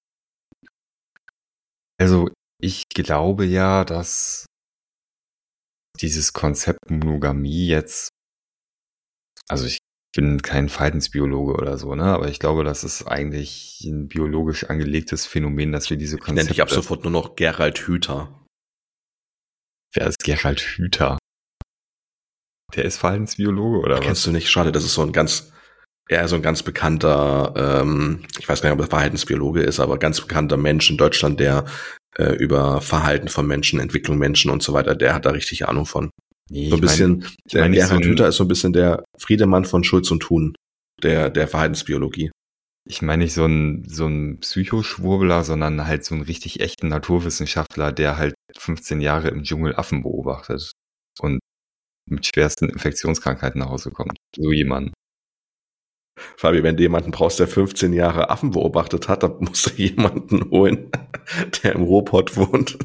Also ich glaube ja, dass dieses Konzept Monogamie jetzt, also ich bin kein Verhaltensbiologe oder so, ne, aber ich glaube, das ist eigentlich ein biologisch angelegtes Phänomen, dass wir diese Konzepte...
Ich nenne dich ab sofort nur noch Gerald Hüther.
Wer ist Gerald Hüther? Der ist Verhaltensbiologe oder was?
Kennst du nicht? Schade, das ist so ein ganz bekannter, ich weiß gar nicht, ob er Verhaltensbiologe ist, aber ganz bekannter Mensch in Deutschland, der über Verhalten von Menschen, Entwicklung Menschen und so weiter, der hat da richtig Ahnung von. Nee, so ein bisschen, der Gerhard Hüther ist so ein bisschen der Friedemann von Schulz und Thun, der Verhaltensbiologie.
Ich meine nicht so ein Psychoschwurbler, sondern halt so einen richtig echten Naturwissenschaftler, der halt 15 Jahre im Dschungel Affen beobachtet und mit schwersten Infektionskrankheiten nach Hause kommt. So jemand.
Fabi, wenn du jemanden brauchst, der 15 Jahre Affen beobachtet hat, dann musst du jemanden holen, der im Ruhrpott wohnt.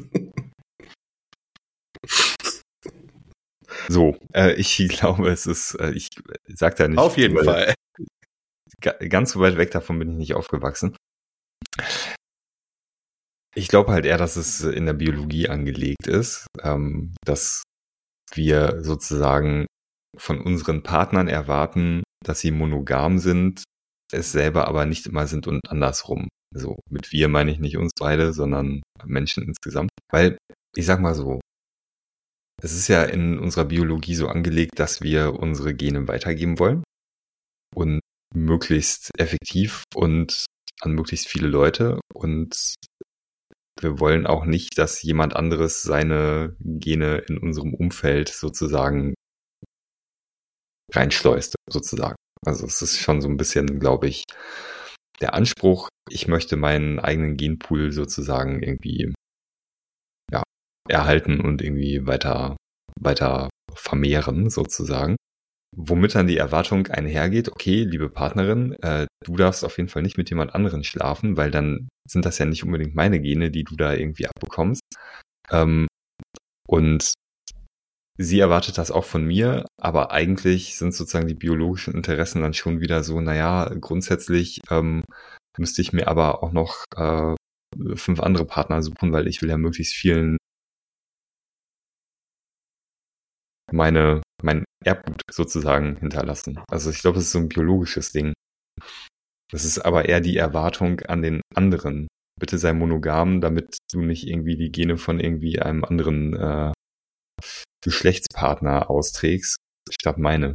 So, ich glaube, es ist, ich sag da nicht.
Auf jeden Fall.
Ganz so weit weg davon bin ich nicht aufgewachsen. Ich glaube halt eher, dass es in der Biologie angelegt ist, dass wir sozusagen von unseren Partnern erwarten, dass sie monogam sind, es selber aber nicht immer sind und andersrum. So, mit wir meine ich nicht uns beide, sondern Menschen insgesamt. Weil, ich sag mal so, es ist ja in unserer Biologie so angelegt, dass wir unsere Gene weitergeben wollen und möglichst effektiv und an möglichst viele Leute, und wir wollen auch nicht, dass jemand anderes seine Gene in unserem Umfeld sozusagen reinschleust, sozusagen. Also es ist schon so ein bisschen, glaube ich, der Anspruch, ich möchte meinen eigenen Genpool sozusagen irgendwie erhalten und irgendwie weiter vermehren, sozusagen. Womit dann die Erwartung einhergeht, okay, liebe Partnerin, du darfst auf jeden Fall nicht mit jemand anderen schlafen, weil dann sind das ja nicht unbedingt meine Gene, die du da irgendwie abbekommst. Und sie erwartet das auch von mir, aber eigentlich sind sozusagen die biologischen Interessen dann schon wieder so, naja, grundsätzlich müsste ich mir aber auch noch 5 andere Partner suchen, weil ich will ja möglichst vielen mein Erbgut sozusagen hinterlassen. Also ich glaube, es ist so ein biologisches Ding. Das ist aber eher die Erwartung an den anderen. Bitte sei monogam, damit du nicht irgendwie die Gene von irgendwie einem anderen Geschlechtspartner austrägst, statt meine.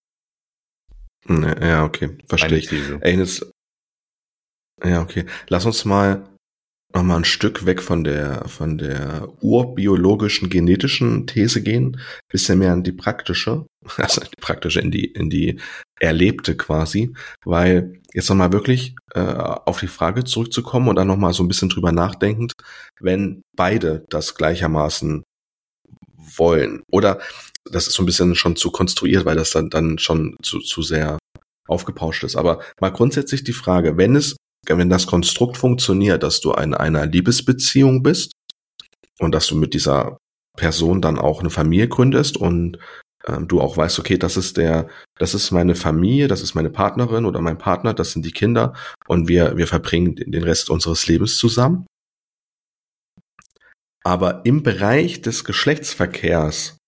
Ja, okay, verstehe ich. Ey, ja, okay. Lass uns mal nochmal ein Stück weg von der urbiologischen, genetischen These gehen, bisschen mehr in die praktische, also die praktische, in die erlebte quasi, weil jetzt nochmal wirklich auf die Frage zurückzukommen und dann nochmal so ein bisschen drüber nachdenkend, wenn beide das gleichermaßen wollen, oder das ist so ein bisschen schon zu konstruiert, weil das dann schon zu sehr aufgepauscht ist, aber mal grundsätzlich die Frage, wenn das Konstrukt funktioniert, dass du in einer Liebesbeziehung bist und dass du mit dieser Person dann auch eine Familie gründest und du auch weißt, okay, das ist meine Familie, das ist meine Partnerin oder mein Partner, das sind die Kinder und wir verbringen den Rest unseres Lebens zusammen. Aber im Bereich des Geschlechtsverkehrs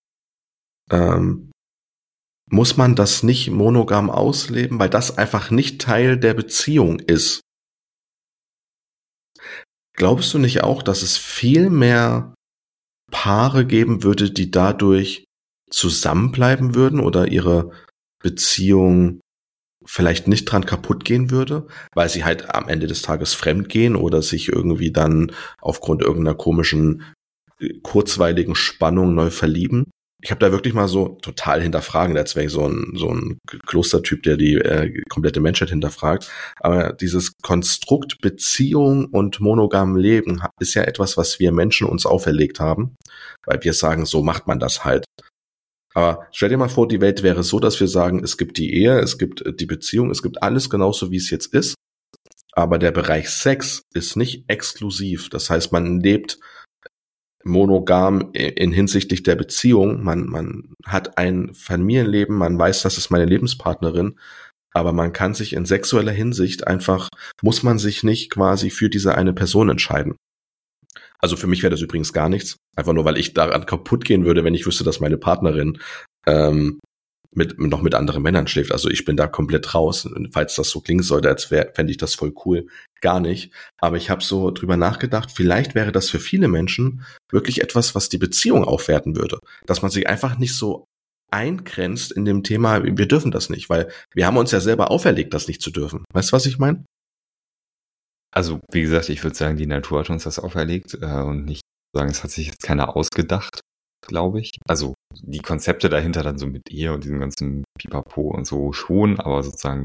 muss man das nicht monogam ausleben, weil das einfach nicht Teil der Beziehung ist. Glaubst du nicht auch, dass es viel mehr Paare geben würde, die dadurch zusammenbleiben würden oder ihre Beziehung vielleicht nicht dran kaputt gehen würde, weil sie halt am Ende des Tages fremdgehen oder sich irgendwie dann aufgrund irgendeiner komischen, kurzweiligen Spannung neu verlieben? Ich habe da wirklich mal so total hinterfragen, als wäre ich so ein Klostertyp, der die komplette Menschheit hinterfragt. Aber dieses Konstrukt Beziehung und monogam Leben ist ja etwas, was wir Menschen uns auferlegt haben, weil wir sagen, so macht man das halt. Aber stell dir mal vor, die Welt wäre so, dass wir sagen, es gibt die Ehe, es gibt die Beziehung, es gibt alles genauso, wie es jetzt ist. Aber der Bereich Sex ist nicht exklusiv. Das heißt, man lebt monogam in hinsichtlich der Beziehung. Man hat ein Familienleben, man weiß, das ist meine Lebenspartnerin, aber man kann sich in sexueller Hinsicht muss man sich nicht quasi für diese eine Person entscheiden. Also für mich wäre das übrigens gar nichts, einfach nur, weil ich daran kaputt gehen würde, wenn ich wüsste, dass meine Partnerin noch mit anderen Männern schläft. Also ich bin da komplett raus. Und falls das so klingen sollte, als fände ich das voll cool. Gar nicht. Aber ich habe so drüber nachgedacht, vielleicht wäre das für viele Menschen wirklich etwas, was die Beziehung aufwerten würde. Dass man sich einfach nicht so eingrenzt in dem Thema, wir dürfen das nicht, weil wir haben uns ja selber auferlegt, das nicht zu dürfen. Weißt du, was ich meine?
Also, wie gesagt, ich würde sagen, die Natur hat uns das auferlegt und nicht sagen, es hat sich jetzt keiner ausgedacht, glaube ich. Also die Konzepte dahinter dann so mit Ehe und diesem ganzen Pipapo und so schon, aber sozusagen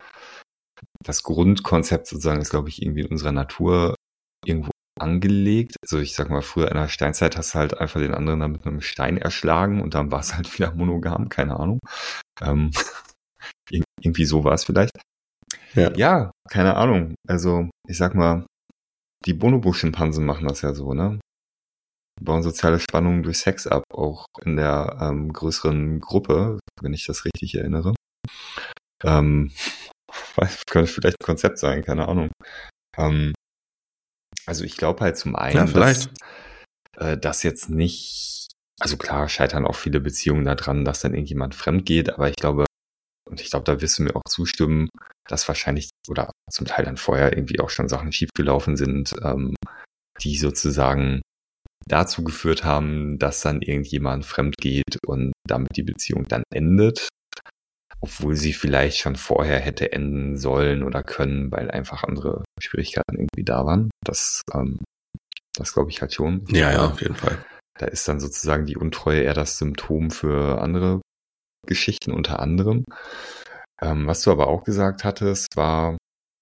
das Grundkonzept sozusagen ist, glaube ich, irgendwie in unserer Natur irgendwo angelegt. Also ich sag mal, früher in der Steinzeit hast du halt einfach den anderen dann mit einem Stein erschlagen und dann war es halt wieder monogam, keine Ahnung. Irgendwie so war es vielleicht. Ja, keine Ahnung. Also ich sag mal, die Bonobo-Schimpansen machen das ja so, ne? Die bauen soziale Spannungen durch Sex ab, auch in der größeren Gruppe, wenn ich das richtig erinnere. Könnte vielleicht ein Konzept sein, keine Ahnung. Also ich glaube halt zum einen, dass jetzt nicht, also klar scheitern auch viele Beziehungen daran, dass dann irgendjemand fremd geht, aber ich glaube, da wirst du mir auch zustimmen, dass wahrscheinlich oder zum Teil dann vorher irgendwie auch schon Sachen schiefgelaufen sind, die sozusagen dazu geführt haben, dass dann irgendjemand fremd geht und damit die Beziehung dann endet, obwohl sie vielleicht schon vorher hätte enden sollen oder können, weil einfach andere Schwierigkeiten irgendwie da waren. Das glaube ich halt schon.
Ja, auf jeden Fall.
Da ist dann sozusagen die Untreue eher das Symptom für andere Geschichten unter anderem. Was du aber auch gesagt hattest, war,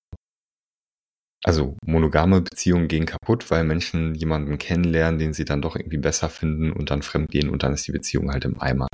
also monogame Beziehungen gehen kaputt, weil Menschen jemanden kennenlernen, den sie dann doch irgendwie besser finden und dann fremdgehen und dann ist die Beziehung halt im Eimer.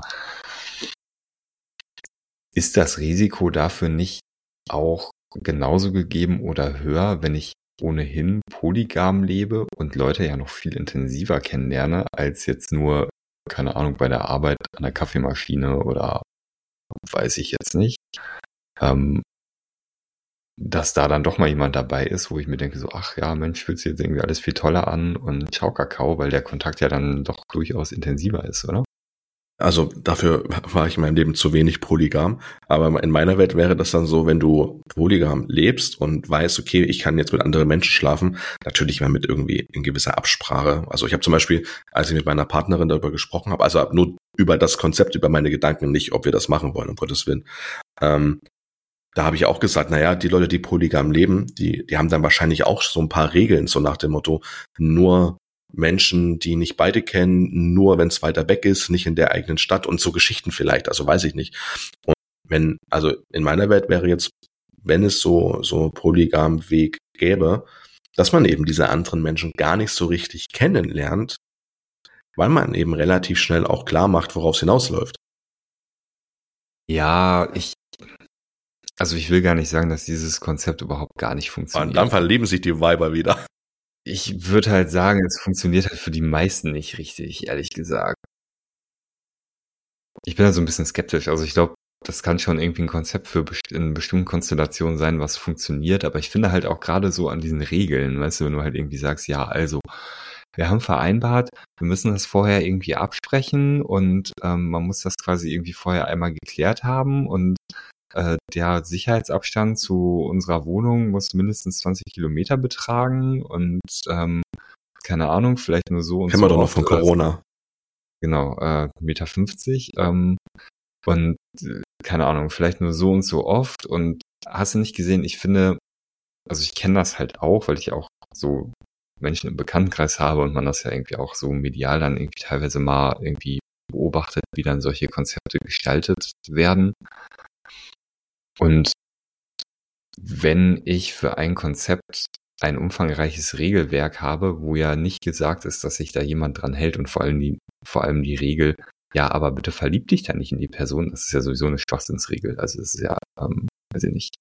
Ist das Risiko dafür nicht auch genauso gegeben oder höher, wenn ich ohnehin polygam lebe und Leute ja noch viel intensiver kennenlerne, als jetzt nur, keine Ahnung, bei der Arbeit an der Kaffeemaschine oder weiß ich jetzt nicht. dass da dann doch mal jemand dabei ist, wo ich mir denke so, ach ja, Mensch, fühlt sich jetzt irgendwie alles viel toller an und ciao Kakao, weil der Kontakt ja dann doch durchaus intensiver ist, oder?
Also dafür war ich in meinem Leben zu wenig polygam, aber in meiner Welt wäre das dann so, wenn du polygam lebst und weißt, okay, ich kann jetzt mit anderen Menschen schlafen, natürlich mal mit irgendwie in gewisser Absprache. Also ich habe zum Beispiel, als ich mit meiner Partnerin darüber gesprochen habe, also nur über das Konzept, über meine Gedanken, nicht, ob wir das machen wollen, um Gottes Willen. Da habe ich auch gesagt, naja, die Leute, die polygam leben, die haben dann wahrscheinlich auch so ein paar Regeln, so nach dem Motto, nur Menschen, die nicht beide kennen, nur wenn es weiter weg ist, nicht in der eigenen Stadt und so Geschichten vielleicht, also weiß ich nicht. Und also in meiner Welt wäre jetzt, wenn es so polygam Weg gäbe, dass man eben diese anderen Menschen gar nicht so richtig kennenlernt, weil man eben relativ schnell auch klar macht, worauf es hinausläuft.
Ja, ich will gar nicht sagen, dass dieses Konzept überhaupt gar nicht funktioniert.
Und dann verlieben sich die Weiber wieder.
Ich würde halt sagen, es funktioniert halt für die meisten nicht richtig, ehrlich gesagt. Ich bin da so ein bisschen skeptisch. Also ich glaube, das kann schon irgendwie ein Konzept für in bestimmten Konstellationen sein, was funktioniert. Aber ich finde halt auch gerade so an diesen Regeln, weißt du, wenn du halt irgendwie sagst, ja, also wir haben vereinbart, wir müssen das vorher irgendwie absprechen und man muss das quasi irgendwie vorher einmal geklärt haben und der Sicherheitsabstand zu unserer Wohnung muss mindestens 20 Kilometer betragen und keine Ahnung, vielleicht nur so und
Kennen
so.
wir doch noch von Corona.
Genau, 1,50 Meter. Und keine Ahnung, vielleicht nur so und so oft. Und hast du nicht gesehen, ich finde, also ich kenne das halt auch, weil ich auch so Menschen im Bekanntenkreis habe und man das ja irgendwie auch so medial dann irgendwie teilweise mal irgendwie beobachtet, wie dann solche Konzepte gestaltet werden. Und wenn ich für ein Konzept ein umfangreiches Regelwerk habe, wo ja nicht gesagt ist, dass sich da jemand dran hält und vor allem die Regel, ja, aber bitte verlieb dich da nicht in die Person, das ist ja sowieso eine Schwachsinnsregel. Also es ist ja, weiß ich nicht,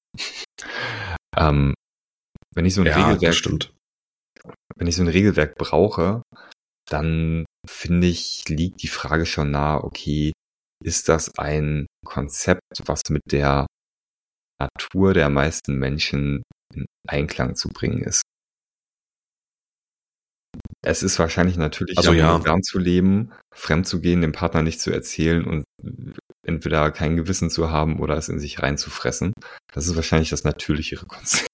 wenn ich so ein Regelwerk,
stimmt.
Wenn ich so ein Regelwerk brauche, dann finde ich, liegt die Frage schon nahe, okay, ist das ein Konzept, was mit der Natur der meisten Menschen in Einklang zu bringen ist? Es ist wahrscheinlich natürlich monogam zu leben, fremd zu gehen, dem Partner nicht zu erzählen und entweder kein Gewissen zu haben oder es in sich reinzufressen. Das ist wahrscheinlich das natürlichere Konzept.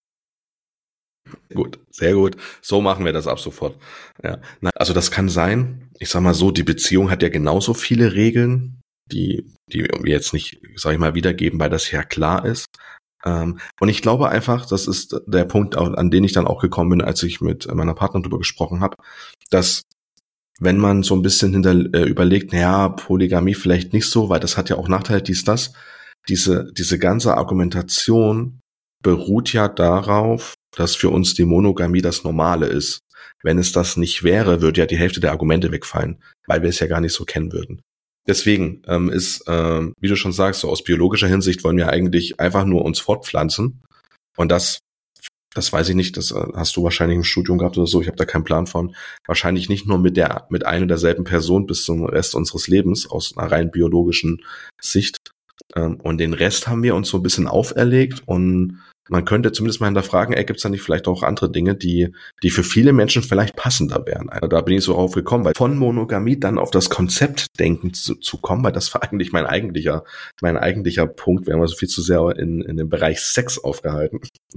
Gut, sehr gut. So machen wir das ab sofort. Ja. Also das kann sein. Ich sag mal so, die Beziehung hat ja genauso viele Regeln, die wir jetzt nicht, sag ich mal, wiedergeben, weil das ja klar ist. Und ich glaube einfach, das ist der Punkt, an den ich dann auch gekommen bin, als ich mit meiner Partnerin darüber gesprochen habe, dass wenn man so ein bisschen überlegt, naja, Polygamie vielleicht nicht so, weil das hat ja auch Nachteile, diese ganze Argumentation beruht ja darauf, dass für uns die Monogamie das Normale ist. Wenn es das nicht wäre, würde ja die Hälfte der Argumente wegfallen, weil wir es ja gar nicht so kennen würden. Deswegen ist, wie du schon sagst, so aus biologischer Hinsicht wollen wir eigentlich einfach nur uns fortpflanzen. Und das weiß ich nicht, das hast du wahrscheinlich im Studium gehabt oder so, ich habe da keinen Plan von. Wahrscheinlich nicht nur mit einer und derselben Person bis zum Rest unseres Lebens, aus einer rein biologischen Sicht. Und den Rest haben wir uns so ein bisschen auferlegt und man könnte zumindest mal hinterfragen, gibt es da nicht vielleicht auch andere Dinge, die für viele Menschen vielleicht passender wären. Also da bin ich so drauf gekommen, weil von Monogamie dann auf das Konzept denken zu kommen, weil das war eigentlich mein eigentlicher Punkt. Wir haben also viel zu sehr in dem Bereich Sex aufgehalten.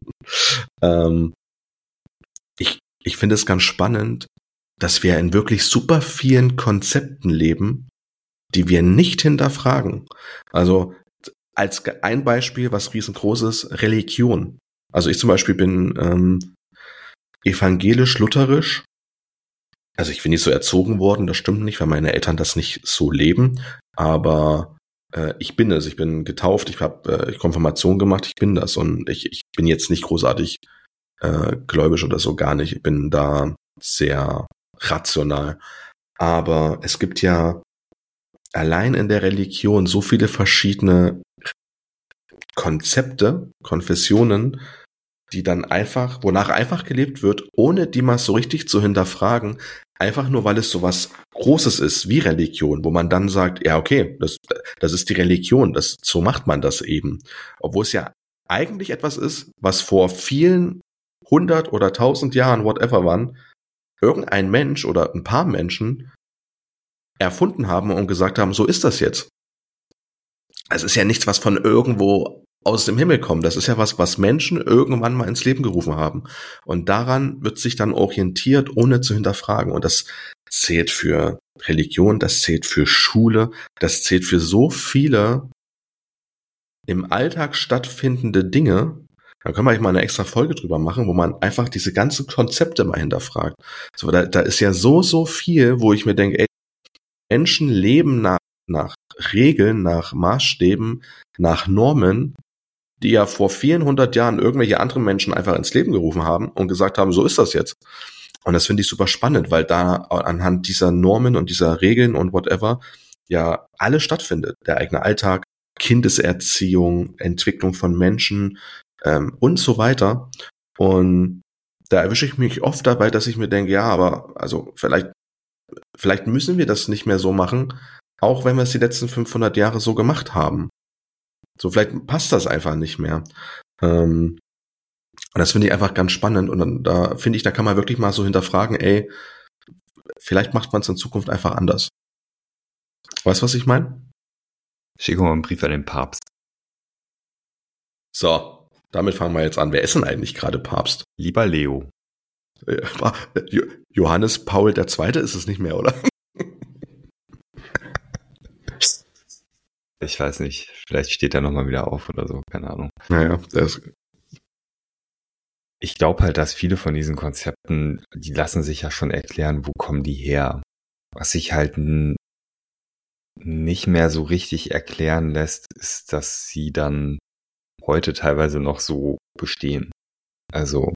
Ich finde es ganz spannend, dass wir in wirklich super vielen Konzepten leben, die wir nicht hinterfragen. Also als ein Beispiel, was riesengroß ist, Religion. Also ich zum Beispiel bin evangelisch-lutherisch. Also ich bin nicht so erzogen worden, das stimmt nicht, weil meine Eltern das nicht so leben. Aber ich bin es. Ich bin getauft, ich habe Konfirmation gemacht, ich bin das. Und ich bin jetzt nicht großartig gläubisch oder so, gar nicht. Ich bin da sehr rational. Aber es gibt ja allein in der Religion so viele verschiedene Konzepte, Konfessionen, die dann wonach einfach gelebt wird, ohne die mal so richtig zu hinterfragen, einfach nur, weil es so was Großes ist, wie Religion, wo man dann sagt, ja, okay, das ist die Religion, so macht man das eben. Obwohl es ja eigentlich etwas ist, was vor vielen 100 oder 1000 Jahren, whatever waren, irgendein Mensch oder ein paar Menschen erfunden haben und gesagt haben, so ist das jetzt. Es ist ja nichts, was von irgendwo aus dem Himmel kommt. Das ist ja was Menschen irgendwann mal ins Leben gerufen haben. Und daran wird sich dann orientiert, ohne zu hinterfragen. Und das zählt für Religion, das zählt für Schule, das zählt für so viele im Alltag stattfindende Dinge. Da können wir eigentlich mal eine extra Folge drüber machen, wo man einfach diese ganzen Konzepte mal hinterfragt. So, da ist ja so viel, wo ich mir denke, ey, Menschen leben nach Regeln, nach Maßstäben, nach Normen, die ja vor vielen 100 Jahren irgendwelche anderen Menschen einfach ins Leben gerufen haben und gesagt haben, so ist das jetzt. Und das finde ich super spannend, weil da anhand dieser Normen und dieser Regeln und whatever ja alles stattfindet. Der eigene Alltag, Kindeserziehung, Entwicklung von Menschen und so weiter. Und da erwische ich mich oft dabei, dass ich mir denke, ja, aber also vielleicht müssen wir das nicht mehr so machen, auch wenn wir es die letzten 500 Jahre so gemacht haben. So, vielleicht passt das einfach nicht mehr. Und das finde ich einfach ganz spannend. Und dann, da finde ich, da kann man wirklich mal so hinterfragen, ey, vielleicht macht man es in Zukunft einfach anders. Weißt du, was ich meine?
Schicken wir mal einen Brief an den Papst.
So, damit fangen wir jetzt an. Wer ist denn eigentlich gerade Papst?
Lieber Leo.
Johannes Paul II. Ist es nicht mehr, oder?
Ich weiß nicht, vielleicht steht er nochmal wieder auf oder so, keine Ahnung.
Naja,
ich glaube halt, dass viele von diesen Konzepten, die lassen sich ja schon erklären, wo kommen die her. Was sich halt nicht mehr so richtig erklären lässt, ist, dass sie dann heute teilweise noch so bestehen. Also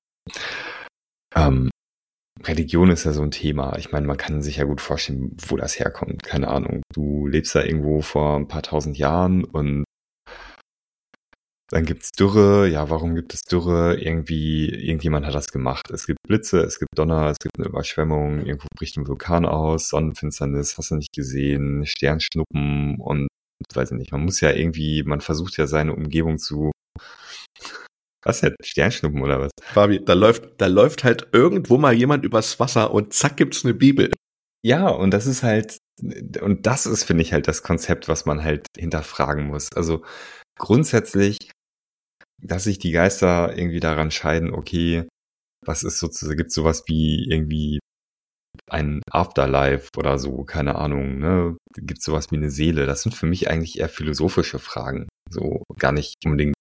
Religion ist ja so ein Thema. Ich meine, man kann sich ja gut vorstellen, wo das herkommt. Keine Ahnung. Du lebst da irgendwo vor ein paar tausend Jahren und dann gibt's Dürre. Ja, warum gibt es Dürre? Irgendjemand hat das gemacht. Es gibt Blitze, es gibt Donner, es gibt eine Überschwemmung, irgendwo bricht ein Vulkan aus, Sonnenfinsternis, hast du nicht gesehen, Sternschnuppen und weiß ich nicht. Man versucht ja seine Umgebung zu. Was denn? Sternschnuppen oder was?
Fabi, da läuft halt irgendwo mal jemand übers Wasser und zack gibt's eine Bibel.
Ja, und das ist, finde ich halt das Konzept, was man halt hinterfragen muss. Also grundsätzlich, dass sich die Geister irgendwie daran scheiden, okay, was ist sozusagen, gibt's sowas wie irgendwie ein Afterlife oder so, keine Ahnung, ne? Gibt's sowas wie eine Seele? Das sind für mich eigentlich eher philosophische Fragen. So gar nicht unbedingt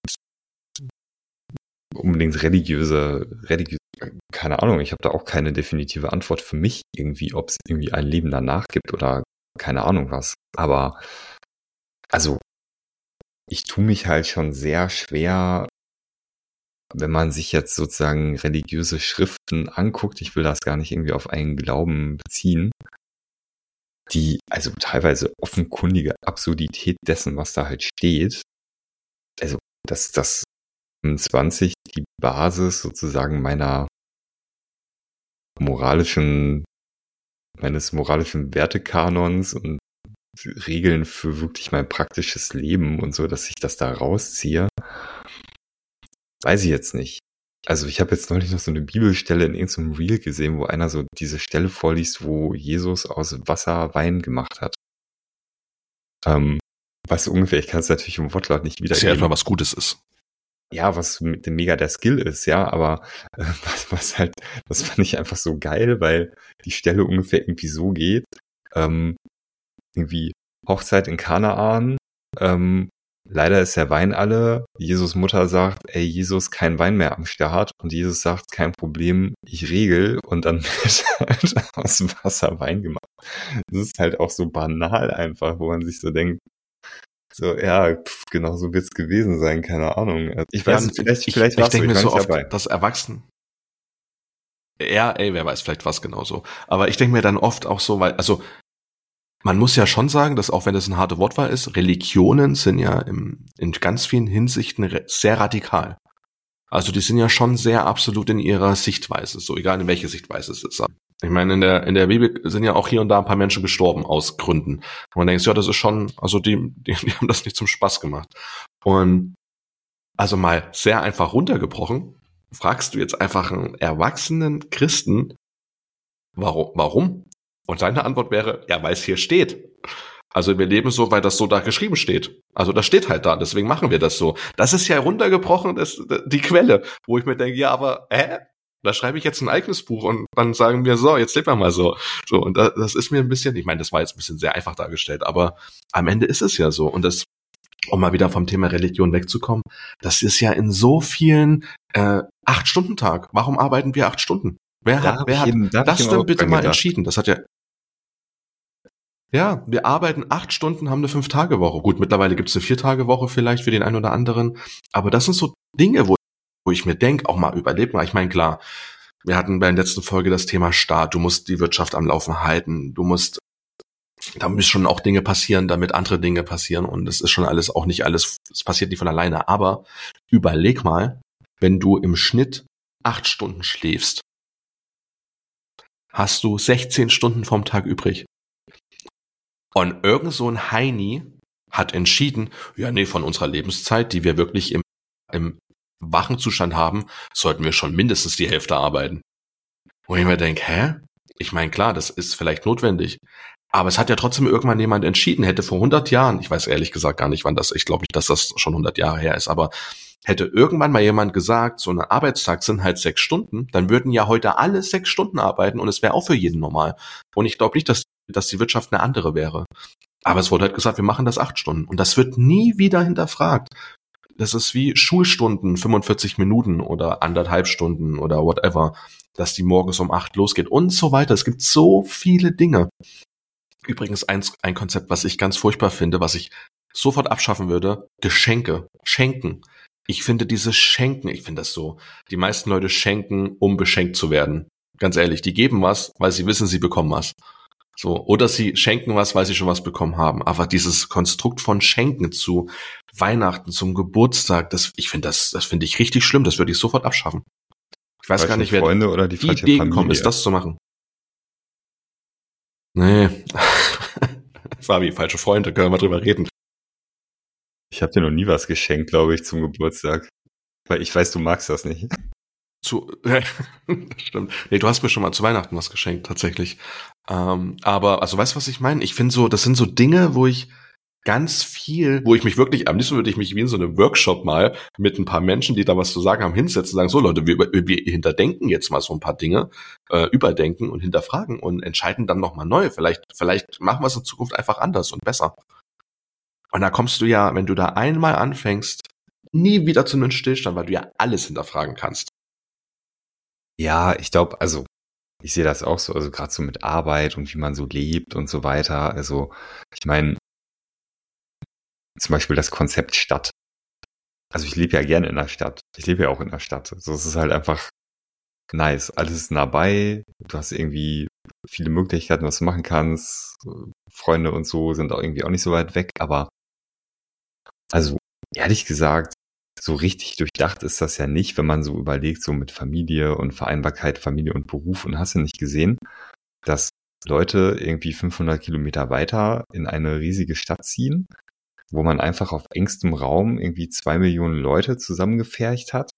religiöse, keine Ahnung, ich habe da auch keine definitive Antwort für mich irgendwie, ob es irgendwie ein Leben danach gibt oder keine Ahnung was. Aber also ich tue mich halt schon sehr schwer, wenn man sich jetzt sozusagen religiöse Schriften anguckt, ich will das gar nicht irgendwie auf einen Glauben beziehen, die also teilweise offenkundige Absurdität dessen, was da halt steht, also das 20 die Basis sozusagen meines moralischen Wertekanons und Regeln für wirklich mein praktisches Leben und so, dass ich das da rausziehe, weiß ich jetzt nicht. Also ich habe jetzt neulich noch so eine Bibelstelle in irgendeinem Reel gesehen, wo einer so diese Stelle vorliest, wo Jesus aus Wasser Wein gemacht hat. Weißt du ungefähr, ich kann es natürlich im Wortlaut nicht wiedergeben.
Das ist ja etwa was Gutes ist.
Ja, was mit dem mega der Skill ist, ja, aber was halt, das fand ich einfach so geil, weil die Stelle ungefähr irgendwie so geht, irgendwie Hochzeit in Kanaan, leider ist der Wein alle, Jesus Mutter sagt, ey Jesus, kein Wein mehr am Start und Jesus sagt, kein Problem, ich regel und dann wird halt aus Wasser Wein gemacht. Das ist halt auch so banal einfach, wo man sich so denkt, so, ja, genau so wird's gewesen sein, keine Ahnung. Also ich weiß, vielleicht
ich denke mir so oft,
dabei.
dass Erwachsene, ja, ey, wer weiß, vielleicht was genauso. Aber ich denke mir dann oft auch so, weil, also, man muss ja schon sagen, dass auch wenn das eine harte Wortwahl ist, Religionen sind ja in ganz vielen Hinsichten sehr radikal. Also die sind ja schon sehr absolut in ihrer Sichtweise, so egal in welche Sichtweise es ist. Ich meine, in der Bibel sind ja auch hier und da ein paar Menschen gestorben aus Gründen. Und man denkt, ja, das ist schon, also die haben das nicht zum Spaß gemacht. Und also mal sehr einfach runtergebrochen, fragst du jetzt einfach einen erwachsenen Christen, warum? Und seine Antwort wäre, ja, weil es hier steht. Also wir leben so, weil das so da geschrieben steht. Also das steht halt da, deswegen machen wir das so. Das ist ja runtergebrochen, die Quelle, wo ich mir denke, ja, aber da schreibe ich jetzt ein eigenes Buch und dann sagen wir so, jetzt leben wir mal so. So, und das ist mir ein bisschen, ich meine, das war jetzt ein bisschen sehr einfach dargestellt, aber am Ende ist es ja so. Und das, um mal wieder vom Thema Religion wegzukommen, das ist ja in so vielen 8-Stunden-Tag. Warum arbeiten wir 8 Stunden? Wer hat das denn bitte mal entschieden? Das hat ja, wir arbeiten 8 Stunden, haben eine 5-Tage-Woche. Gut, mittlerweile gibt es eine 4-Tage-Woche vielleicht für den einen oder anderen. Aber das sind so Dinge, wo ich mir denke, auch mal überlebt mal. Ich meine, klar, wir hatten bei der letzten Folge das Thema Staat. Du musst die Wirtschaft am Laufen halten. Da müssen schon auch Dinge passieren, damit andere Dinge passieren. Und es ist schon alles, auch nicht alles, es passiert nicht von alleine. Aber überleg mal, wenn du im Schnitt 8 Stunden schläfst, hast du 16 Stunden vom Tag übrig. Und irgend so ein Heini hat entschieden, ja nee, von unserer Lebenszeit, die wir wirklich im wachen Zustand haben, sollten wir schon mindestens die Hälfte arbeiten. Wo ich mir denke, Ich meine, klar, das ist vielleicht notwendig. Aber es hat ja trotzdem irgendwann jemand entschieden, hätte vor 100 Jahren, ich weiß ehrlich gesagt gar nicht, wann das, ich glaube nicht, dass das schon 100 Jahre her ist, aber hätte irgendwann mal jemand gesagt, so ein Arbeitstag sind halt 6 Stunden, dann würden ja heute alle 6 Stunden arbeiten und es wäre auch für jeden normal. Und ich glaube nicht, dass die Wirtschaft eine andere wäre. Aber es wurde halt gesagt, wir machen das 8 Stunden. Und das wird nie wieder hinterfragt. Das ist wie Schulstunden, 45 Minuten oder 1,5 Stunden oder whatever, dass die morgens um 8 losgeht und so weiter. Es gibt so viele Dinge. Übrigens ein Konzept, was ich ganz furchtbar finde, was ich sofort abschaffen würde, Geschenke, Schenken. Ich finde dieses Schenken, ich finde das so, die meisten Leute schenken, um beschenkt zu werden. Ganz ehrlich, die geben was, weil sie wissen, sie bekommen was. So, oder sie schenken was, weil sie schon was bekommen haben. Aber dieses Konstrukt von Schenken zu Weihnachten, zum Geburtstag, ich finde ich richtig schlimm, das würde ich sofort abschaffen. Ich weiß gar nicht, wer
Freunde oder die
Idee gekommen ist, das zu machen. Nee. Fabi, falsche Freunde, können wir mal drüber reden.
Ich habe dir noch nie was geschenkt, glaube ich, zum Geburtstag. Weil ich weiß, du magst das nicht.
Das stimmt. Nee, du hast mir schon mal zu Weihnachten was geschenkt, tatsächlich. Aber, also weißt du, was ich meine? Ich finde so, das sind so Dinge, wo ich mich wirklich, am liebsten würde ich mich wie in so einem Workshop mal mit ein paar Menschen, die da was zu sagen haben, hinsetzen und sagen, so Leute, wir hinterdenken jetzt mal so ein paar Dinge, überdenken und hinterfragen und entscheiden dann nochmal neu. Vielleicht machen wir es in Zukunft einfach anders und besser. Und da kommst du ja, wenn du da einmal anfängst, nie wieder zu einem Stillstand, weil du ja alles hinterfragen kannst.
Ja, ich glaube, also ich sehe das auch so, also gerade so mit Arbeit und wie man so lebt und so weiter. Also ich meine, zum Beispiel das Konzept Stadt. Also ich lebe ja gerne in der Stadt. Ich lebe ja auch in der Stadt. Also es ist halt einfach nice. Alles ist nah bei. Du hast irgendwie viele Möglichkeiten, was du machen kannst. Freunde und so sind auch irgendwie auch nicht so weit weg. Aber also ehrlich gesagt, so richtig durchdacht ist das ja nicht, wenn man so überlegt, so mit Familie und Vereinbarkeit, Familie und Beruf, und hast du nicht gesehen, dass Leute irgendwie 500 Kilometer weiter in eine riesige Stadt ziehen, wo man einfach auf engstem Raum irgendwie 2 Millionen Leute zusammengefercht hat.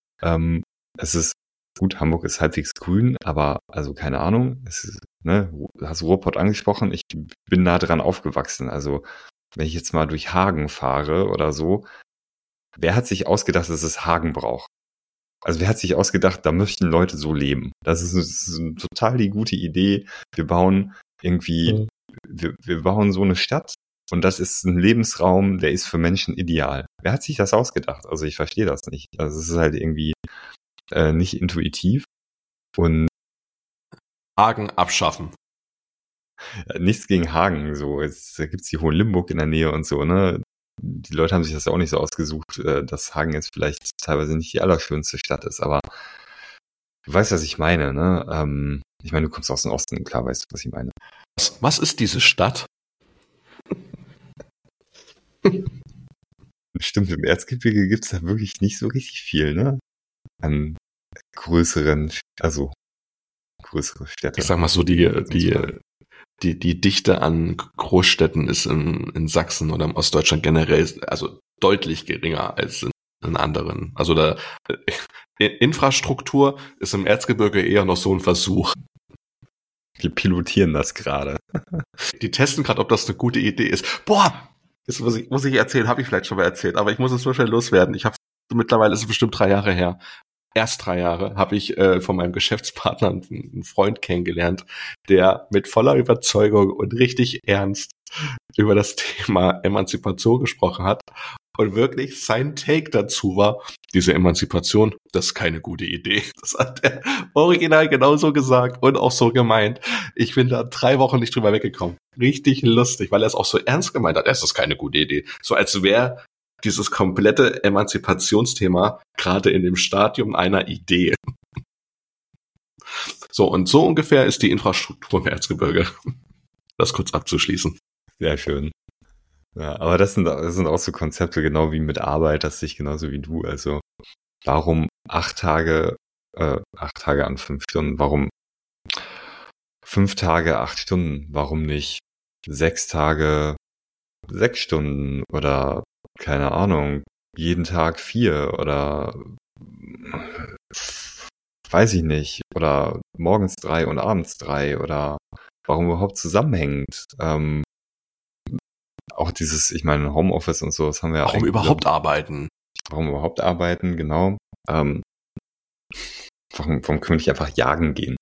Es ist gut, Hamburg ist halbwegs grün, aber also keine Ahnung, es ist, ne, du hast Ruhrpott angesprochen, ich bin nah dran aufgewachsen, also wenn ich jetzt mal durch Hagen fahre oder so, wer hat sich ausgedacht, dass es Hagen braucht? Also wer hat sich ausgedacht, da möchten Leute so leben? Das ist eine total die gute Idee. Wir bauen irgendwie, wir bauen so eine Stadt und das ist ein Lebensraum, der ist für Menschen ideal. Wer hat sich das ausgedacht? Also ich verstehe das nicht. Also es ist halt irgendwie nicht intuitiv und
Hagen abschaffen.
Nichts gegen Hagen, so. Da gibt's die Hohenlimburg in der Nähe und so, ne? Die Leute haben sich das auch nicht so ausgesucht, dass Hagen jetzt vielleicht teilweise nicht die allerschönste Stadt ist, aber du weißt, was ich meine, ne? Ich meine, du kommst aus dem Osten, klar weißt du, was ich meine.
Was ist diese Stadt?
Stimmt, im Erzgebirge gibt's da wirklich nicht so richtig viel, ne? An größere Städte.
Ich sag mal so, die Dichte an Großstädten ist in Sachsen oder im Ostdeutschland generell also deutlich geringer als einen anderen. Also Infrastruktur ist im Erzgebirge eher noch so ein Versuch.
Die pilotieren das gerade.
Die testen gerade, ob das eine gute Idee ist. Boah, das muss ich erzählen, habe ich vielleicht schon mal erzählt, aber ich muss es so schnell loswerden. Mittlerweile ist es bestimmt 3 Jahre her. Erst 3 Jahre habe ich von meinem Geschäftspartner einen Freund kennengelernt, der mit voller Überzeugung und richtig ernst über das Thema Emanzipation gesprochen hat. Und wirklich sein Take dazu war, diese Emanzipation, das ist keine gute Idee. Das hat er original genauso gesagt und auch so gemeint. Ich bin da 3 Wochen nicht drüber weggekommen. Richtig lustig, weil er es auch so ernst gemeint hat. Das ist keine gute Idee. So als wäre dieses komplette Emanzipationsthema gerade in dem Stadium einer Idee. So, und so ungefähr ist die Infrastruktur im Erzgebirge. Das kurz abzuschließen.
Sehr schön. Ja, aber das sind auch so Konzepte, genau wie mit Arbeit, das sehe ich genauso wie du. Also warum 8 Tage an 5 Stunden? Warum 5 Tage, 8 Stunden? Warum nicht 6 Tage, 6 Stunden? Oder keine Ahnung, jeden Tag 4 oder weiß ich nicht. Oder morgens 3 und abends 3 oder warum überhaupt zusammenhängend? Auch dieses, ich meine, Homeoffice und so, das haben wir ja auch.
Warum überhaupt arbeiten?
Warum überhaupt arbeiten, genau. Warum können wir nicht einfach jagen gehen?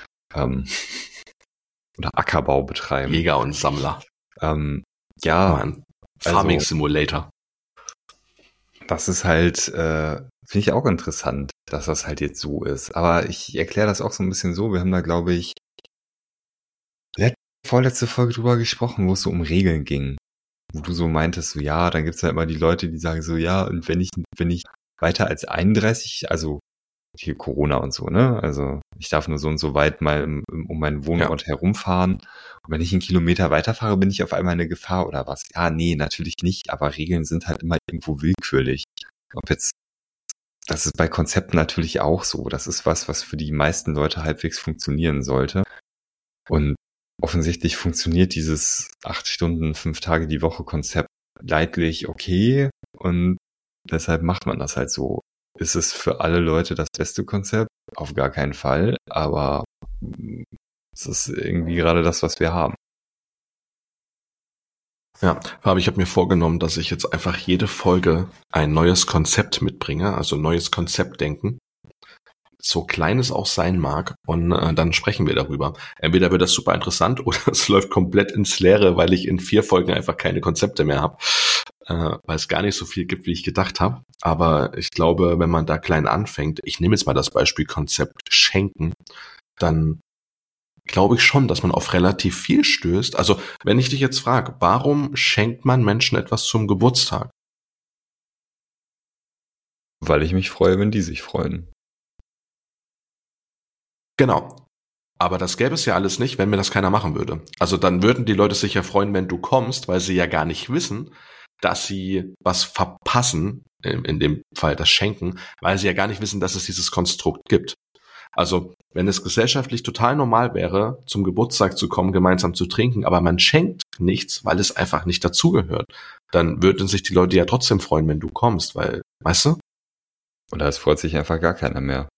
Oder Ackerbau betreiben.
Jäger und Sammler.
Ja.
Mann. Farming Simulator.
Das ist halt, finde ich auch interessant, dass das halt jetzt so ist. Aber ich erkläre das auch so ein bisschen so. Wir haben da, glaube ich, vorletzte Folge drüber gesprochen, wo es so um Regeln ging. Wo du so meintest, so ja, dann gibt's halt immer die Leute, die sagen so, ja, und wenn ich weiter als 31, also hier Corona und so, ne, also ich darf nur so und so weit mal um meinen Wohnort herumfahren und wenn ich 1 Kilometer weiterfahre, bin ich auf einmal eine Gefahr oder was? Ja, nee, natürlich nicht, aber Regeln sind halt immer irgendwo willkürlich. Das ist bei Konzepten natürlich auch so, das ist was für die meisten Leute halbwegs funktionieren sollte und offensichtlich funktioniert dieses 8 Stunden, 5 Tage die Woche Konzept leidlich okay und deshalb macht man das halt so. Ist es für alle Leute das beste Konzept? Auf gar keinen Fall, aber es ist irgendwie gerade das, was wir haben.
Ja, aber ich habe mir vorgenommen, dass ich jetzt einfach jede Folge ein neues Konzept mitbringe, also neues Konzeptdenken. So klein es auch sein mag und dann sprechen wir darüber. Entweder wird das super interessant oder es läuft komplett ins Leere, weil ich in 4 Folgen einfach keine Konzepte mehr habe, weil es gar nicht so viel gibt, wie ich gedacht habe. Aber ich glaube, wenn man da klein anfängt, ich nehme jetzt mal das Beispiel Konzept Schenken, dann glaube ich schon, dass man auf relativ viel stößt. Also wenn ich dich jetzt frage, warum schenkt man Menschen etwas zum Geburtstag?
Weil ich mich freue, wenn die sich freuen.
Genau. Aber das gäbe es ja alles nicht, wenn mir das keiner machen würde. Also dann würden die Leute sich ja freuen, wenn du kommst, weil sie ja gar nicht wissen, dass sie was verpassen, in dem Fall das Schenken, weil sie ja gar nicht wissen, dass es dieses Konstrukt gibt. Also wenn es gesellschaftlich total normal wäre, zum Geburtstag zu kommen, gemeinsam zu trinken, aber man schenkt nichts, weil es einfach nicht dazugehört, dann würden sich die Leute ja trotzdem freuen, wenn du kommst, weil, weißt du?
Oder es freut sich einfach gar keiner mehr.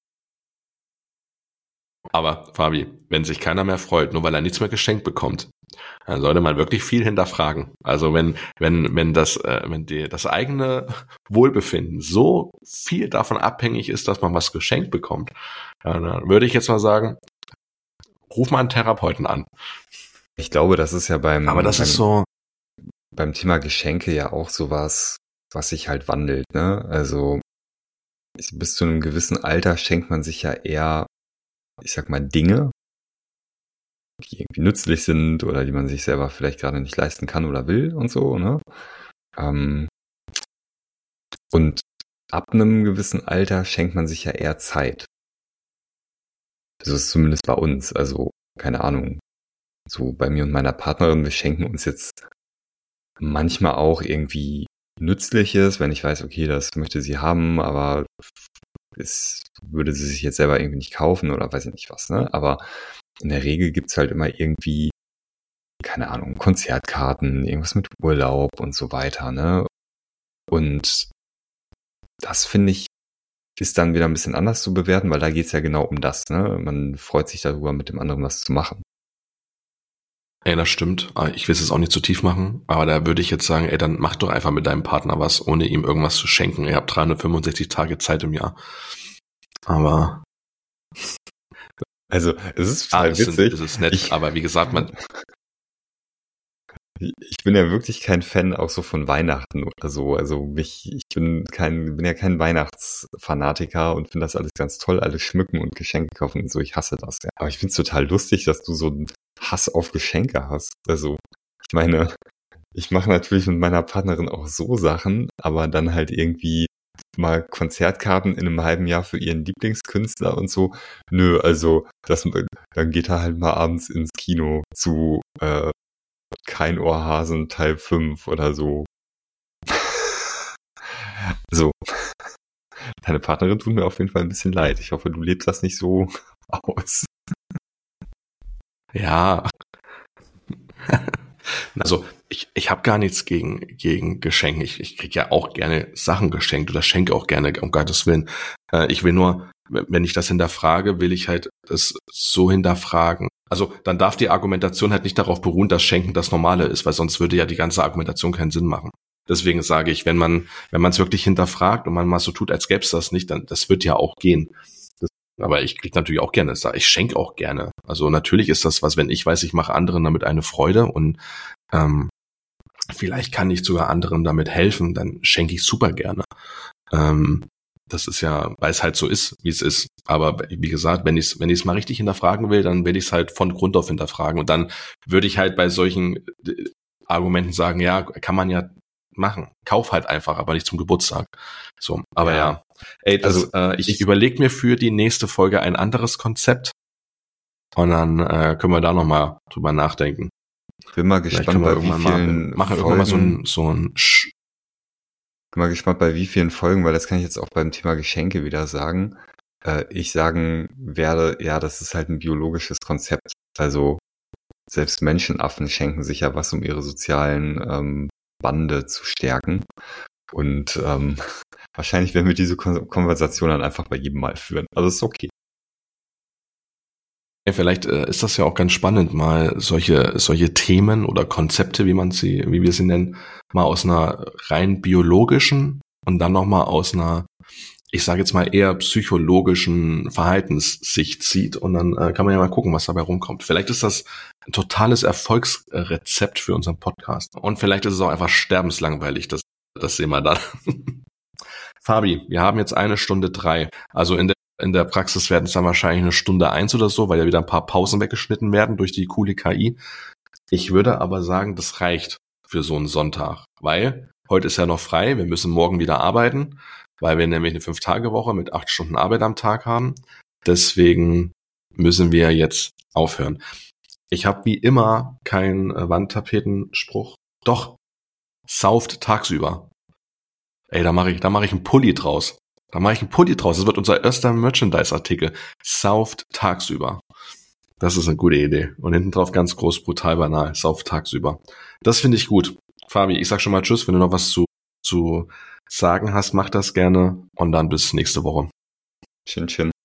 Aber Fabi, wenn sich keiner mehr freut, nur weil er nichts mehr geschenkt bekommt, dann sollte man wirklich viel hinterfragen. Also wenn das eigene Wohlbefinden so viel davon abhängig ist, dass man was geschenkt bekommt, dann würde ich jetzt mal sagen, ruf mal einen Therapeuten an.
Ich glaube, das ist ja beim Thema Geschenke ja auch sowas, was sich halt wandelt, ne? Also bis zu einem gewissen Alter schenkt man sich ja eher, ich sag mal, Dinge, die irgendwie nützlich sind oder die man sich selber vielleicht gerade nicht leisten kann oder will und so, ne? Und ab einem gewissen Alter schenkt man sich ja eher Zeit. Das ist zumindest bei uns, also keine Ahnung, so bei mir und meiner Partnerin, wir schenken uns jetzt manchmal auch irgendwie Nützliches, wenn ich weiß, okay, das möchte sie haben, aber es würde sie sich jetzt selber irgendwie nicht kaufen oder weiß ich nicht was, ne? Aber in der Regel gibt's halt immer irgendwie, keine Ahnung, Konzertkarten, irgendwas mit Urlaub und so weiter, ne? Und das finde ich, ist dann wieder ein bisschen anders zu bewerten, weil da geht's ja genau um das, ne? Man freut sich darüber, mit dem anderen was zu machen.
Ey, das stimmt. Ich will es jetzt auch nicht zu tief machen, aber da würde ich jetzt sagen, ey, dann mach doch einfach mit deinem Partner was, ohne ihm irgendwas zu schenken. Ihr habt 365 Tage Zeit im Jahr. Aber
Also, es ist total witzig.
Es ist nett, aber wie gesagt,
ich bin ja wirklich kein Fan auch so von Weihnachten oder so. Also ich bin ja kein Weihnachtsfanatiker und finde das alles ganz toll, alles schmücken und Geschenke kaufen und so. Ich hasse das, ja. Aber ich finde es total lustig, dass du so einen Hass auf Geschenke hast. Also, ich meine, ich mache natürlich mit meiner Partnerin auch so Sachen, aber dann halt irgendwie mal Konzertkarten in einem halben Jahr für ihren Lieblingskünstler und so. Nö, also dann geht er halt mal abends ins Kino zu Kein Ohrhasen Teil 5 oder so. So. Deine Partnerin tut mir auf jeden Fall ein bisschen leid. Ich hoffe, du lebst das nicht so aus.
ja. Also ich habe gar nichts gegen Geschenke. Ich krieg ja auch gerne Sachen geschenkt oder schenke auch gerne, um Gottes Willen. Ich will nur, wenn ich das hinterfrage, will ich halt das so hinterfragen. Also dann darf die Argumentation halt nicht darauf beruhen, dass Schenken das Normale ist, weil sonst würde ja die ganze Argumentation keinen Sinn machen. Deswegen sage ich, wenn man es wirklich hinterfragt und man mal so tut, als gäbe es das nicht, dann das wird ja auch gehen. Aber ich krieg natürlich auch gerne, ich schenke auch gerne. Also natürlich ist das was, wenn ich weiß, ich mache anderen damit eine Freude und vielleicht kann ich sogar anderen damit helfen, dann schenke ich super gerne. Das ist ja, weil es halt so ist, wie es ist. Aber wie gesagt, wenn ich es mal richtig hinterfragen will, dann will ich es halt von Grund auf hinterfragen. Und dann würde ich halt bei solchen Argumenten sagen, ja, kann man ja machen. Kauf halt einfach, aber nicht zum Geburtstag. So, aber ja. Ey, ich überlege mir für die nächste Folge ein anderes Konzept und dann können wir da nochmal drüber nachdenken.
Bin mal gespannt, bei wie vielen Folgen. Bin mal gespannt, bei wie vielen Folgen, weil das kann ich jetzt auch beim Thema Geschenke wieder sagen. Ich sagen werde, ja, das ist halt ein biologisches Konzept. Also selbst Menschenaffen schenken sich ja was, um ihre sozialen Bande zu stärken. Und wahrscheinlich werden wir diese Konversation dann einfach bei jedem Mal führen. Also ist okay.
Ja, vielleicht ist das ja auch ganz spannend, mal solche Themen oder Konzepte, wie wir sie nennen, mal aus einer rein biologischen und dann nochmal aus einer, ich sage jetzt mal eher psychologischen Verhaltenssicht sieht und dann kann man ja mal gucken, was dabei rumkommt. Vielleicht ist das ein totales Erfolgsrezept für unseren Podcast und vielleicht ist es auch einfach sterbenslangweilig, das sehen wir dann. Fabi, wir haben jetzt 1:03, also in der Praxis werden es dann wahrscheinlich 1:01 oder so, weil ja wieder ein paar Pausen weggeschnitten werden durch die coole KI. Ich würde aber sagen, das reicht für so einen Sonntag, weil heute ist ja noch frei, wir müssen morgen wieder arbeiten, weil wir nämlich eine 5-Tage-Woche mit 8 Stunden Arbeit am Tag haben. Deswegen müssen wir jetzt aufhören. Ich habe wie immer keinen Wandtapetenspruch. Doch, sauft tagsüber. Ey, da mache ich einen Pulli draus. Das wird unser erster Merchandise-Artikel. Sauft tagsüber. Das ist eine gute Idee. Und hinten drauf ganz groß, brutal banal. Sauft tagsüber. Das finde ich gut. Fabi, ich sag schon mal Tschüss. Wenn du noch was zu sagen hast, mach das gerne. Und dann bis nächste Woche.
Schön, schön.